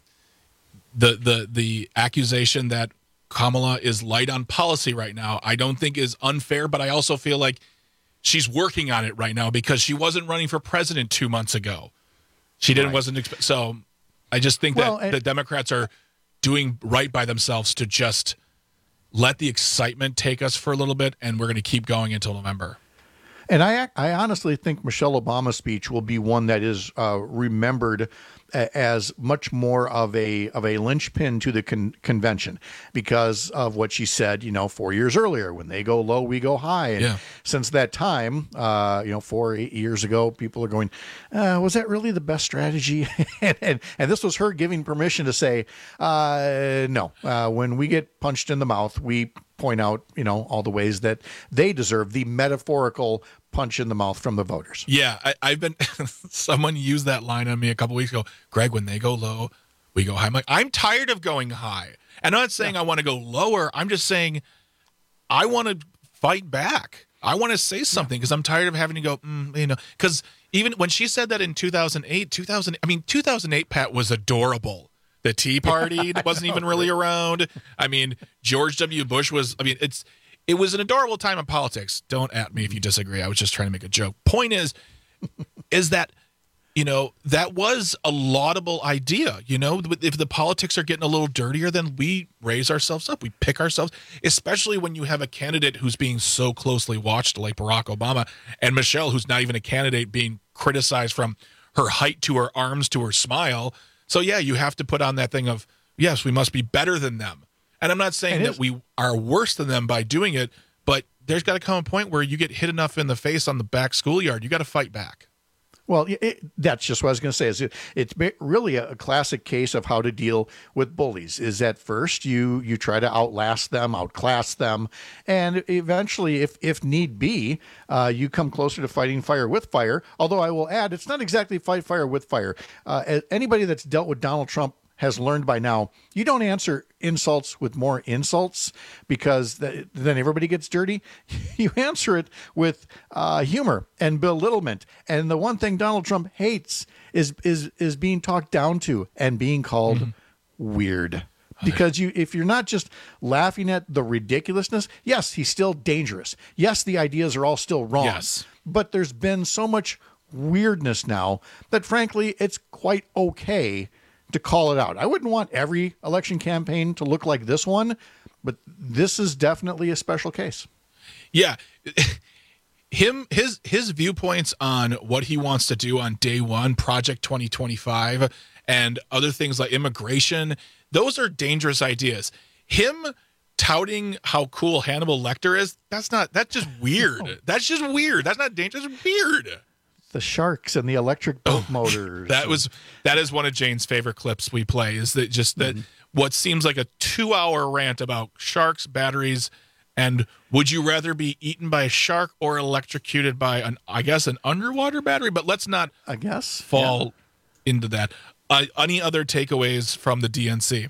the the the accusation that Kamala is light on policy right now, I don't think is unfair, but I also feel like she's working on it right now, because she wasn't running for president two months ago. She didn't, right. wasn't, exp- so I just think well, that and- the Democrats are doing right by themselves to just let the excitement take us for a little bit, and we're going to keep going until November. And I, I honestly think Michelle Obama's speech will be one that is uh, remembered as much more of a of a linchpin to the con- convention, because of what she said, you know, four years earlier, when they go low, we go high. And yeah. since that time, uh, you know, four, eight years ago, people are going, uh, was that really the best strategy? and, and, and this was her giving permission to say, uh, no, uh, when we get punched in the mouth, we point out, you know, all the ways that they deserve the metaphorical punch in the mouth from the voters. Yeah, I, I've been, someone used that line on me a couple weeks ago. Greg, when they go low, we go high. I'm like, I'm tired of going high. And I'm not saying yeah. I want to go lower. I'm just saying I want to fight back. I want to say something, because I'm tired of having to go, mm, you know, because even when she said that in two thousand eight, two thousand, I mean, two thousand eight, Pat, was adorable. The Tea Party wasn't even really around. I mean, George W. Bush was, I mean, it's, it was an adorable time in politics. Don't at me if you disagree. I was just trying to make a joke. Point is, is that, you know, that was a laudable idea. You know, if the politics are getting a little dirtier, then we raise ourselves up. We pick ourselves, especially when you have a candidate who's being so closely watched like Barack Obama, and Michelle, who's not even a candidate, being criticized from her height to her arms to her smile. So, yeah, you have to put on that thing of, yes, we must be better than them. And I'm not saying that we are worse than them by doing it, but there's got to come a point where you get hit enough in the face on the back schoolyard. You got to fight back. Well, it, that's just what I was going to say. Is it, it's really a, a classic case of how to deal with bullies. Is at first you you try to outlast them, outclass them, and eventually, if if need be, uh, you come closer to fighting fire with fire. Although I will add, it's not exactly fight fire with fire. Uh, anybody that's dealt with Donald Trump has learned by now, you don't answer insults with more insults because th- then everybody gets dirty. You answer it with uh, humor and belittlement. And the one thing Donald Trump hates is is is being talked down to and being called mm-hmm. weird. Because you, if you're not just laughing at the ridiculousness, yes, he's still dangerous. Yes, the ideas are all still wrong. Yes. But there's been so much weirdness now that, frankly, it's quite okay to call it out. I wouldn't want every election campaign to look like this one, but this is definitely a special case. Yeah. Him, his, his viewpoints on what he wants to do on day one, Project twenty twenty-five, and other things like immigration, those are dangerous ideas. Him touting how cool Hannibal Lecter is, that's not, that's just weird. Oh. That's just weird. That's not dangerous. That's weird. The sharks and the electric boat oh, motors. That was that is one of Jane's favorite clips we play, is that just that mm-hmm. what seems like a two hour rant about sharks, batteries, and would you rather be eaten by a shark or electrocuted by an I guess an underwater battery? But let's not I guess fall yeah. into that. Uh, any other takeaways from the D N C?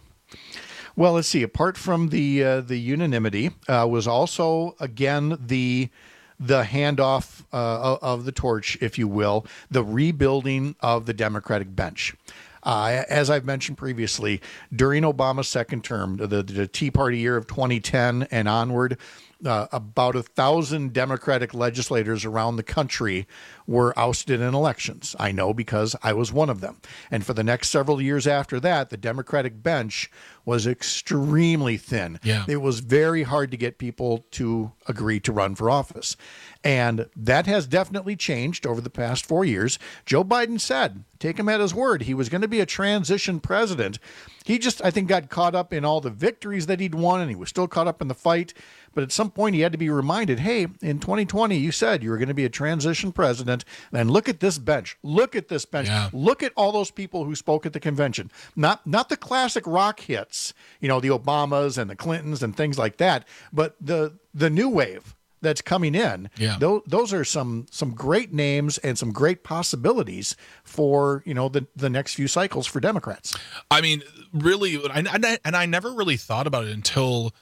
Well, let's see. Apart from the uh, the unanimity, uh, was also again the the handoff uh, of the torch, if you will, the rebuilding of the Democratic bench. Uh, as I've mentioned previously, during Obama's second term, the, the Tea Party year of twenty ten and onward, uh, about a thousand Democratic legislators around the country were ousted in elections. I know because I was one of them. And for the next several years after that, the Democratic bench was extremely thin. Yeah. It was very hard to get people to agree to run for office. And that has definitely changed over the past four years. Joe Biden said, take him at his word, he was going to be a transition president. He just, I think, got caught up in all the victories that he'd won, and he was still caught up in the fight. But at some point, he had to be reminded, hey, in twenty twenty, you said you were going to be a transition president. And look at this bench. Look at this bench. Yeah. Look at all those people who spoke at the convention. Not not the classic rock hits, you know, the Obamas and the Clintons and things like that, but the the new wave that's coming in. Yeah. Those, those are some some great names and some great possibilities for, you know, the, the next few cycles for Democrats. I mean, really, and I, and I never really thought about it until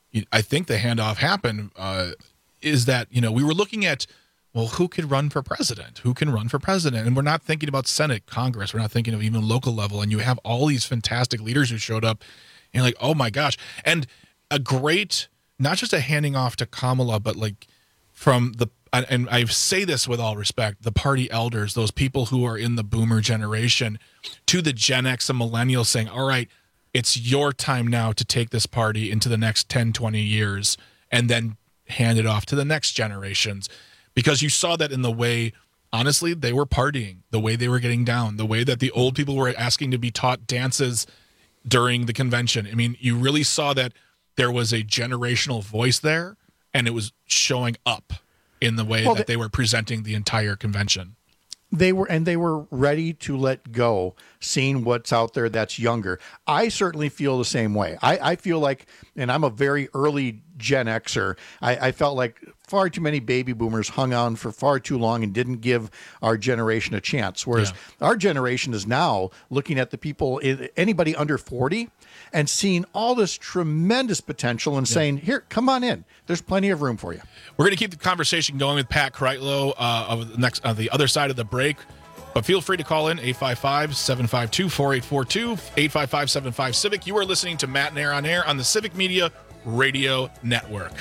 I think the handoff happened, uh, is that, you know, we were looking at, well, who could run for president? Who can run for president? And we're not thinking about Senate, Congress. We're not thinking of even local level. And you have all these fantastic leaders who showed up, and you're like, oh my gosh. And a great, not just a handing off to Kamala, but like from the, and I say this with all respect, the party elders, those people who are in the boomer generation, to the Gen X and millennials saying, all right, it's your time now to take this party into the next ten, twenty years and then hand it off to the next generations. Because you saw that in the way, honestly, they were partying, the way they were getting down, the way that the old people were asking to be taught dances during the convention. I mean, you really saw that there was a generational voice there, and it was showing up in the way well, that they, they were presenting the entire convention. They were, and they were ready to let go, seeing what's out there that's younger. I certainly feel the same way. I, I feel like, and I'm a very early Gen Xer, I, I felt like far too many baby boomers hung on for far too long and didn't give our generation a chance. Whereas yeah. our generation is now looking at the people, anybody under forty, and seeing all this tremendous potential and yeah. saying, here, come on in. There's plenty of room for you. We're going to keep the conversation going with Pat Kreitlow uh, of the next on the other side of the break. But feel free to call in eight five five, seven five two, four eight four two, eight five five, seven five, Civic. You are listening to Matt and Air on Air on the Civic Media Radio Network.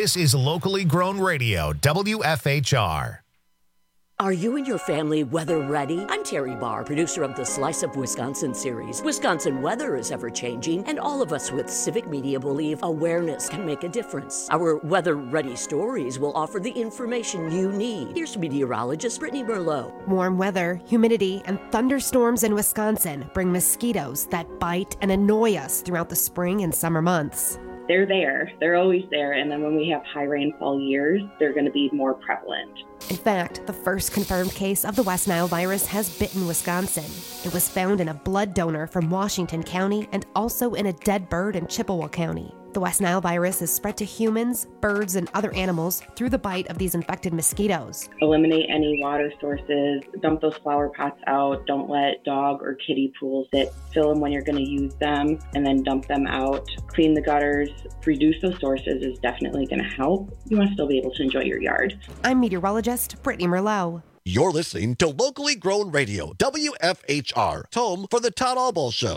This is Locally Grown Radio, W F H R. Are you and your family weather ready? I'm Terry Barr, producer of the Slice of Wisconsin series. Wisconsin weather is ever changing, and all of us with Civic Media believe awareness can make a difference. Our weather ready stories will offer the information you need. Here's meteorologist Brittany Merlot. Warm weather, humidity, and thunderstorms in Wisconsin bring mosquitoes that bite and annoy us throughout the spring and summer months. They're there. They're always there. And then when we have high rainfall years, they're going to be more prevalent. In fact, the first confirmed case of the West Nile virus has bitten Wisconsin. It was found in a blood donor from Washington County and also in a dead bird in Chippewa County. The West Nile virus is spread to humans, birds, and other animals through the bite of these infected mosquitoes. Eliminate any water sources, dump those flower pots out, don't let dog or kitty pools sit, fill them when you're going to use them, and then dump them out. Clean the gutters, reduce those sources is definitely going to help. You want to still be able to enjoy your yard. I'm meteorologist Brittany Merlot. You're listening to Locally Grown Radio, W F H R, home for the Todd Alball Show.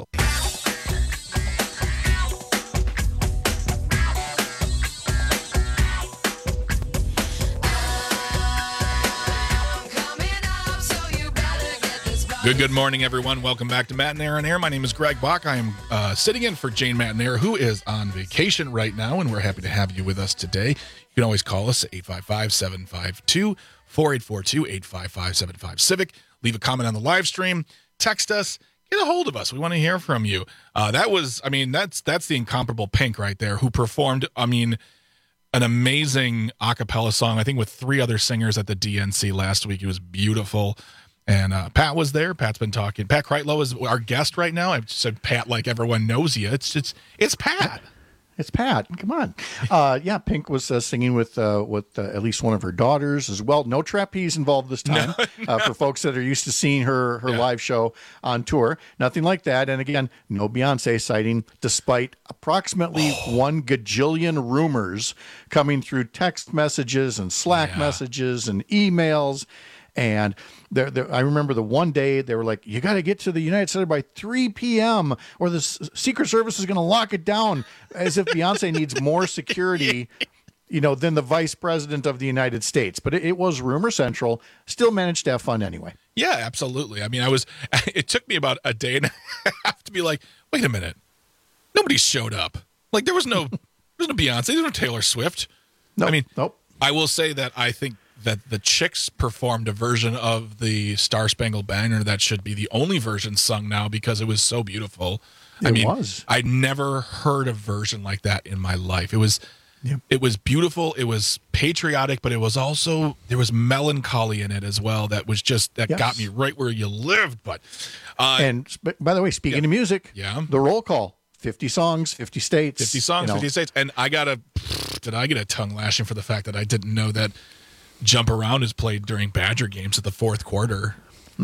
Good, good morning, everyone. Welcome back to Matt and Aaron Air. My name is Greg Bach. I am uh, sitting in for Jane Mattinair, who is on vacation right now, and we're happy to have you with us today. You can always call us at eight five five, seven five two, four eight four two, eight five five, seven five Civic. Leave a comment on the live stream. Text us. Get a hold of us. We want to hear from you. Uh, that was, I mean, that's that's the incomparable Pink right there, who performed, I mean, an amazing a cappella song, I think, with three other singers at the D N C last week. It was beautiful. And uh, Pat was there. Pat's been talking. Pat Kreitlow is our guest right now. I said Pat like everyone knows you. It's it's it's Pat. It's Pat. Come on. Uh, yeah, Pink was uh, singing with uh, with uh, at least one of her daughters as well. No trapeze involved this time. No, no. Uh, for folks that are used to seeing her her yeah. live show on tour. Nothing like that. And again, no Beyonce sighting, despite approximately oh. one gajillion rumors coming through text messages and Slack yeah. messages and emails. And there, there, I remember the one day they were like, you got to get to the United Center by three p.m. or the S- Secret Service is going to lock it down, as if Beyonce needs more security, you know, than the Vice President of the United States. But it, it was rumor central. Still managed to have fun anyway. Yeah, absolutely. I mean, I was, it took me about a day and a half to be like, wait a minute. Nobody showed up. Like there was no, there was no Beyonce. There was no Taylor Swift. Nope, I mean, nope. I will say that I think that the Chicks performed a version of the Star Spangled Banner that should be the only version sung now because it was so beautiful. It I mean, was. I'd never heard a version like that in my life. It was, yep. it was beautiful. It was patriotic, but it was also, there was melancholy in it as well. That was just, that yes. got me right where you lived. But, uh, and by the way, speaking yeah. of music, yeah. the roll call, fifty songs, fifty states, fifty songs, you know. fifty states. And I got a, did I get a tongue lashing for the fact that I didn't know that Jump Around is played during Badger games at the fourth quarter.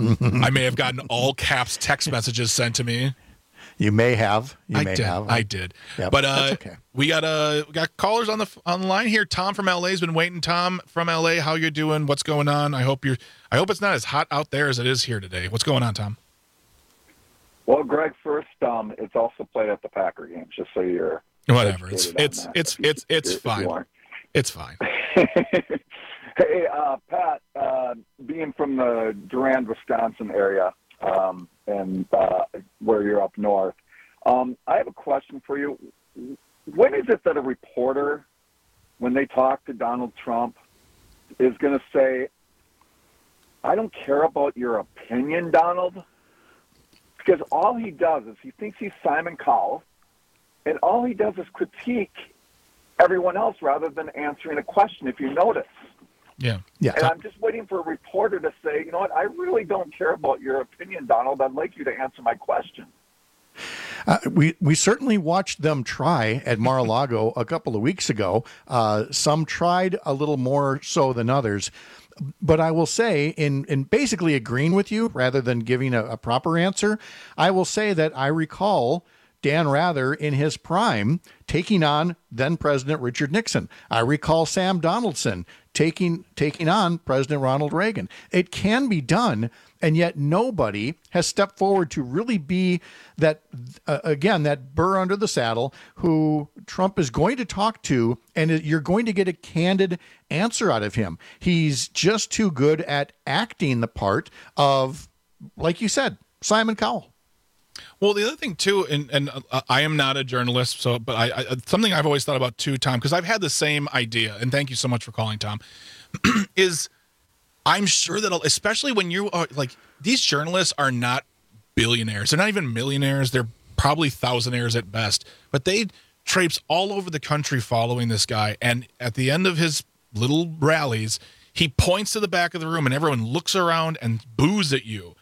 I may have gotten all caps text messages sent to me. You may have. You I may did. have. I did. Yep, but uh, that's okay. we got uh, we got callers on the on the line here. Tom from L A has been waiting. Tom from L A, how you doing? What's going on? I hope you're. I hope it's not as hot out there as it is here today. What's going on, Tom? Well, Greg, first, um, it's also played at the Packer games, just so you're. Whatever. It's it's it's it's it's, it's fine. It's fine. Hey, uh, Pat, uh, being from the Durand, Wisconsin area, um, and uh, where you're up north, um, I have a question for you. When is it that a reporter, when they talk to Donald Trump, is going to say, I don't care about your opinion, Donald? Because all he does is he thinks he's Simon Cowell, and all he does is critique everyone else rather than answering a question, if you notice. Yeah. Yeah. And I'm just waiting for a reporter to say, you know what, I really don't care about your opinion, Donald. I'd like you to answer my question. Uh, we we certainly watched them try at Mar-a-Lago a couple of weeks ago. Uh, some tried a little more so than others. But I will say, in, in basically agreeing with you rather than giving a, a proper answer, I will say that I recall Dan Rather in his prime taking on then President Richard Nixon. I recall Sam Donaldson taking taking on President Ronald Reagan. It can be done, and yet nobody has stepped forward to really be that, uh, again, that burr under the saddle who Trump is going to talk to, and you're going to get a candid answer out of him. He's just too good at acting the part of, like you said, Simon Cowell. Well, the other thing too, and and uh, I am not a journalist, so but I, I something I've always thought about too, Tom, because I've had the same idea, and thank you so much for calling, Tom. is I'm sure that especially when you are like these journalists are not billionaires, they're not even millionaires, they're probably thousandaires at best, but they traipse all over the country following this guy, and at the end of his little rallies, he points to the back of the room, and everyone looks around and boos at you.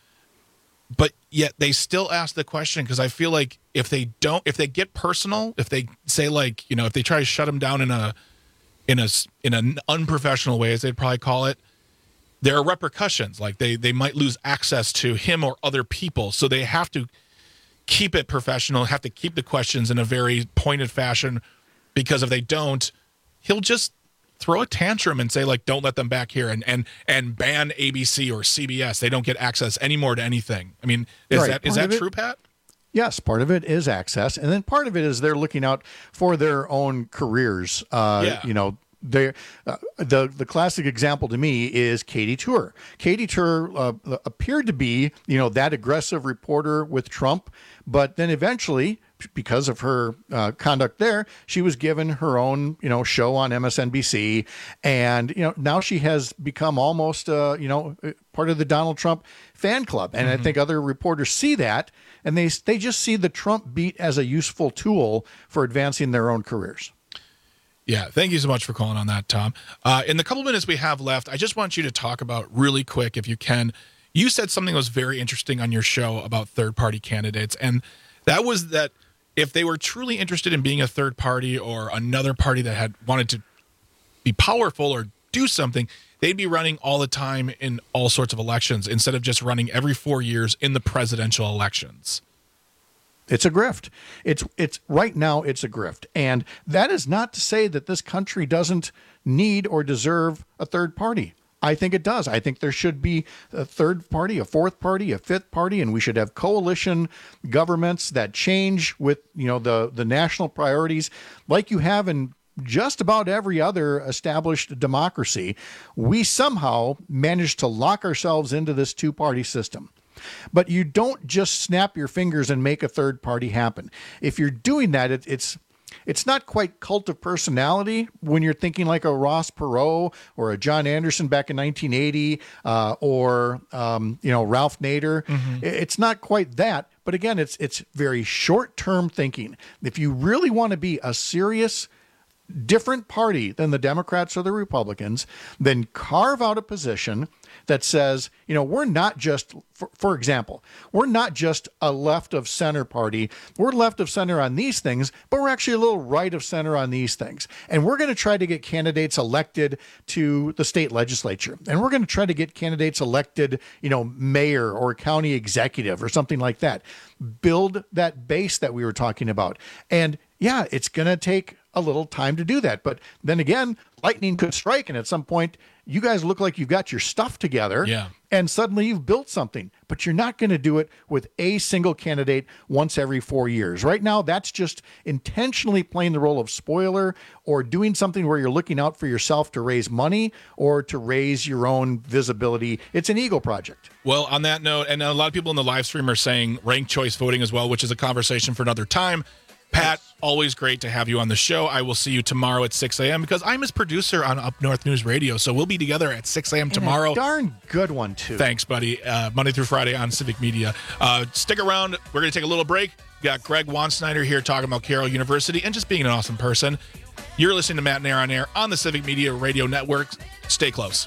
But yet they still ask the question, because I feel like if they don't, if they get personal, if they say like, you know, if they try to shut him down in a, in a, in an unprofessional way, as they'd probably call it, there are repercussions. Like they, they might lose access to him or other people. So they have to keep it professional, have to keep the questions in a very pointed fashion, because if they don't, he'll just throw a tantrum and say like, don't let them back here, and and and ban A B C or C B S. They don't get access anymore to anything. I mean, is Right. that is Part that of it- true, Pat? Yes, part of it is access, and then part of it is they're looking out for their own careers. Uh, Yeah. You know, they uh, the the classic example to me is Katie Tur. Katie Tur uh, appeared to be, you know, that aggressive reporter with Trump, but then eventually, because of her uh, conduct there, she was given her own, you know, show on M S N B C, and you know now she has become almost, uh, you know, part of the Donald Trump fan club, and Mm-hmm. I think other reporters see that, and they they just see the Trump beat as a useful tool for advancing their own careers. Yeah, thank you so much for calling on that, Tom. Uh, in the couple minutes we have left, I just want you to talk about really quick, if you can. You said something that was very interesting on your show about third-party candidates, and that was that if they were truly interested in being a third party or another party that had wanted to be powerful or do something, they'd be running all the time in all sorts of elections instead of just running every four years in the presidential elections. It's a grift. It's it's right now it's a grift. And that is not to say that this country doesn't need or deserve a third party. I think it does. I think there should be a third party, a fourth party, a fifth party, and we should have coalition governments that change with, you know, the the national priorities like you have in just about every other established democracy. We somehow managed to lock ourselves into this two-party system. But you don't just snap your fingers and make a third party happen. If you're doing that, it, it's it's not quite cult of personality when you're thinking like a Ross Perot or a John Anderson back in nineteen eighty, uh, or um, you know Ralph Nader. Mm-hmm. It- It's not quite that. But again, it's it's very short-term thinking. If you really want to be a serious different party than the Democrats or the Republicans, then carve out a position that says, you know, we're not just, for, for example, we're not just a left of center party. We're left of center on these things, but we're actually a little right of center on these things. And we're going to try to get candidates elected to the state legislature. And we're going to try to get candidates elected, you know, mayor or county executive or something like that. Build that base that we were talking about. And yeah, it's going to take a little time to do that. But then again, lightning could strike, and at some point, you guys look like you've got your stuff together, Yeah. and suddenly you've built something. But you're not going to do it with a single candidate once every four years. Right now, that's just intentionally playing the role of spoiler or doing something where you're looking out for yourself to raise money or to raise your own visibility. It's an ego project. Well, on that note, and a lot of people in the live stream are saying ranked choice voting as well, which is a conversation for another time. Pat, always great to have you on the show. I will see you tomorrow at six a.m. because I'm his producer on Up North News Radio. So we'll be together at six a.m. tomorrow. And a darn good one, too. Thanks, buddy. Uh, Monday through Friday on Civic Media. Uh, stick around. We're going to take a little break. We got Greg Wansnyder here talking about Carroll University and just being an awesome person. You're listening to Matt and Air on Air on the Civic Media Radio Network. Stay close.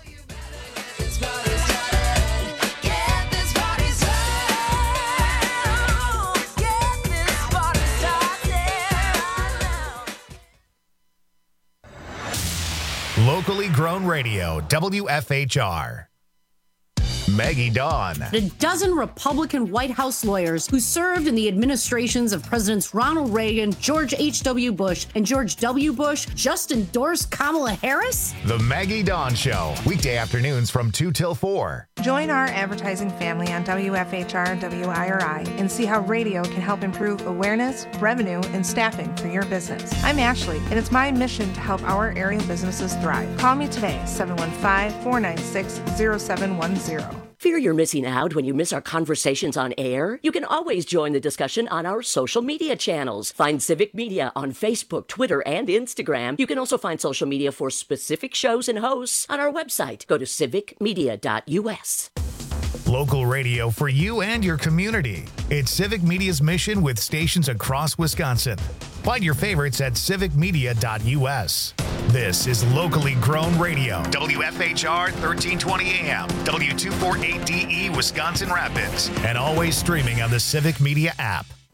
Locally grown radio, W F H R. Maggie Dawn. A dozen Republican White House lawyers who served in the administrations of Presidents Ronald Reagan, George H W. Bush, and George W. Bush just endorsed Kamala Harris? The Maggie Dawn Show, weekday afternoons from two till four. Join our advertising family on W F H R and W I R I and see how radio can help improve awareness, revenue, and staffing for your business. I'm Ashley, and it's my mission to help our area businesses thrive. Call me today, seven one five, four nine six, zero seven one zero. Fear you're missing out when you miss our conversations on air? You can always join the discussion on our social media channels. Find Civic Media on Facebook, Twitter, and Instagram. You can also find social media for specific shows and hosts on our website. Go to civic media dot U S. Local radio for you and your community. It's Civic Media's mission with stations across Wisconsin. Find your favorites at civic media dot U S. This is locally grown radio. W F H R thirteen twenty A M, W two forty-eight D E, Wisconsin Rapids, and always streaming on the Civic Media app.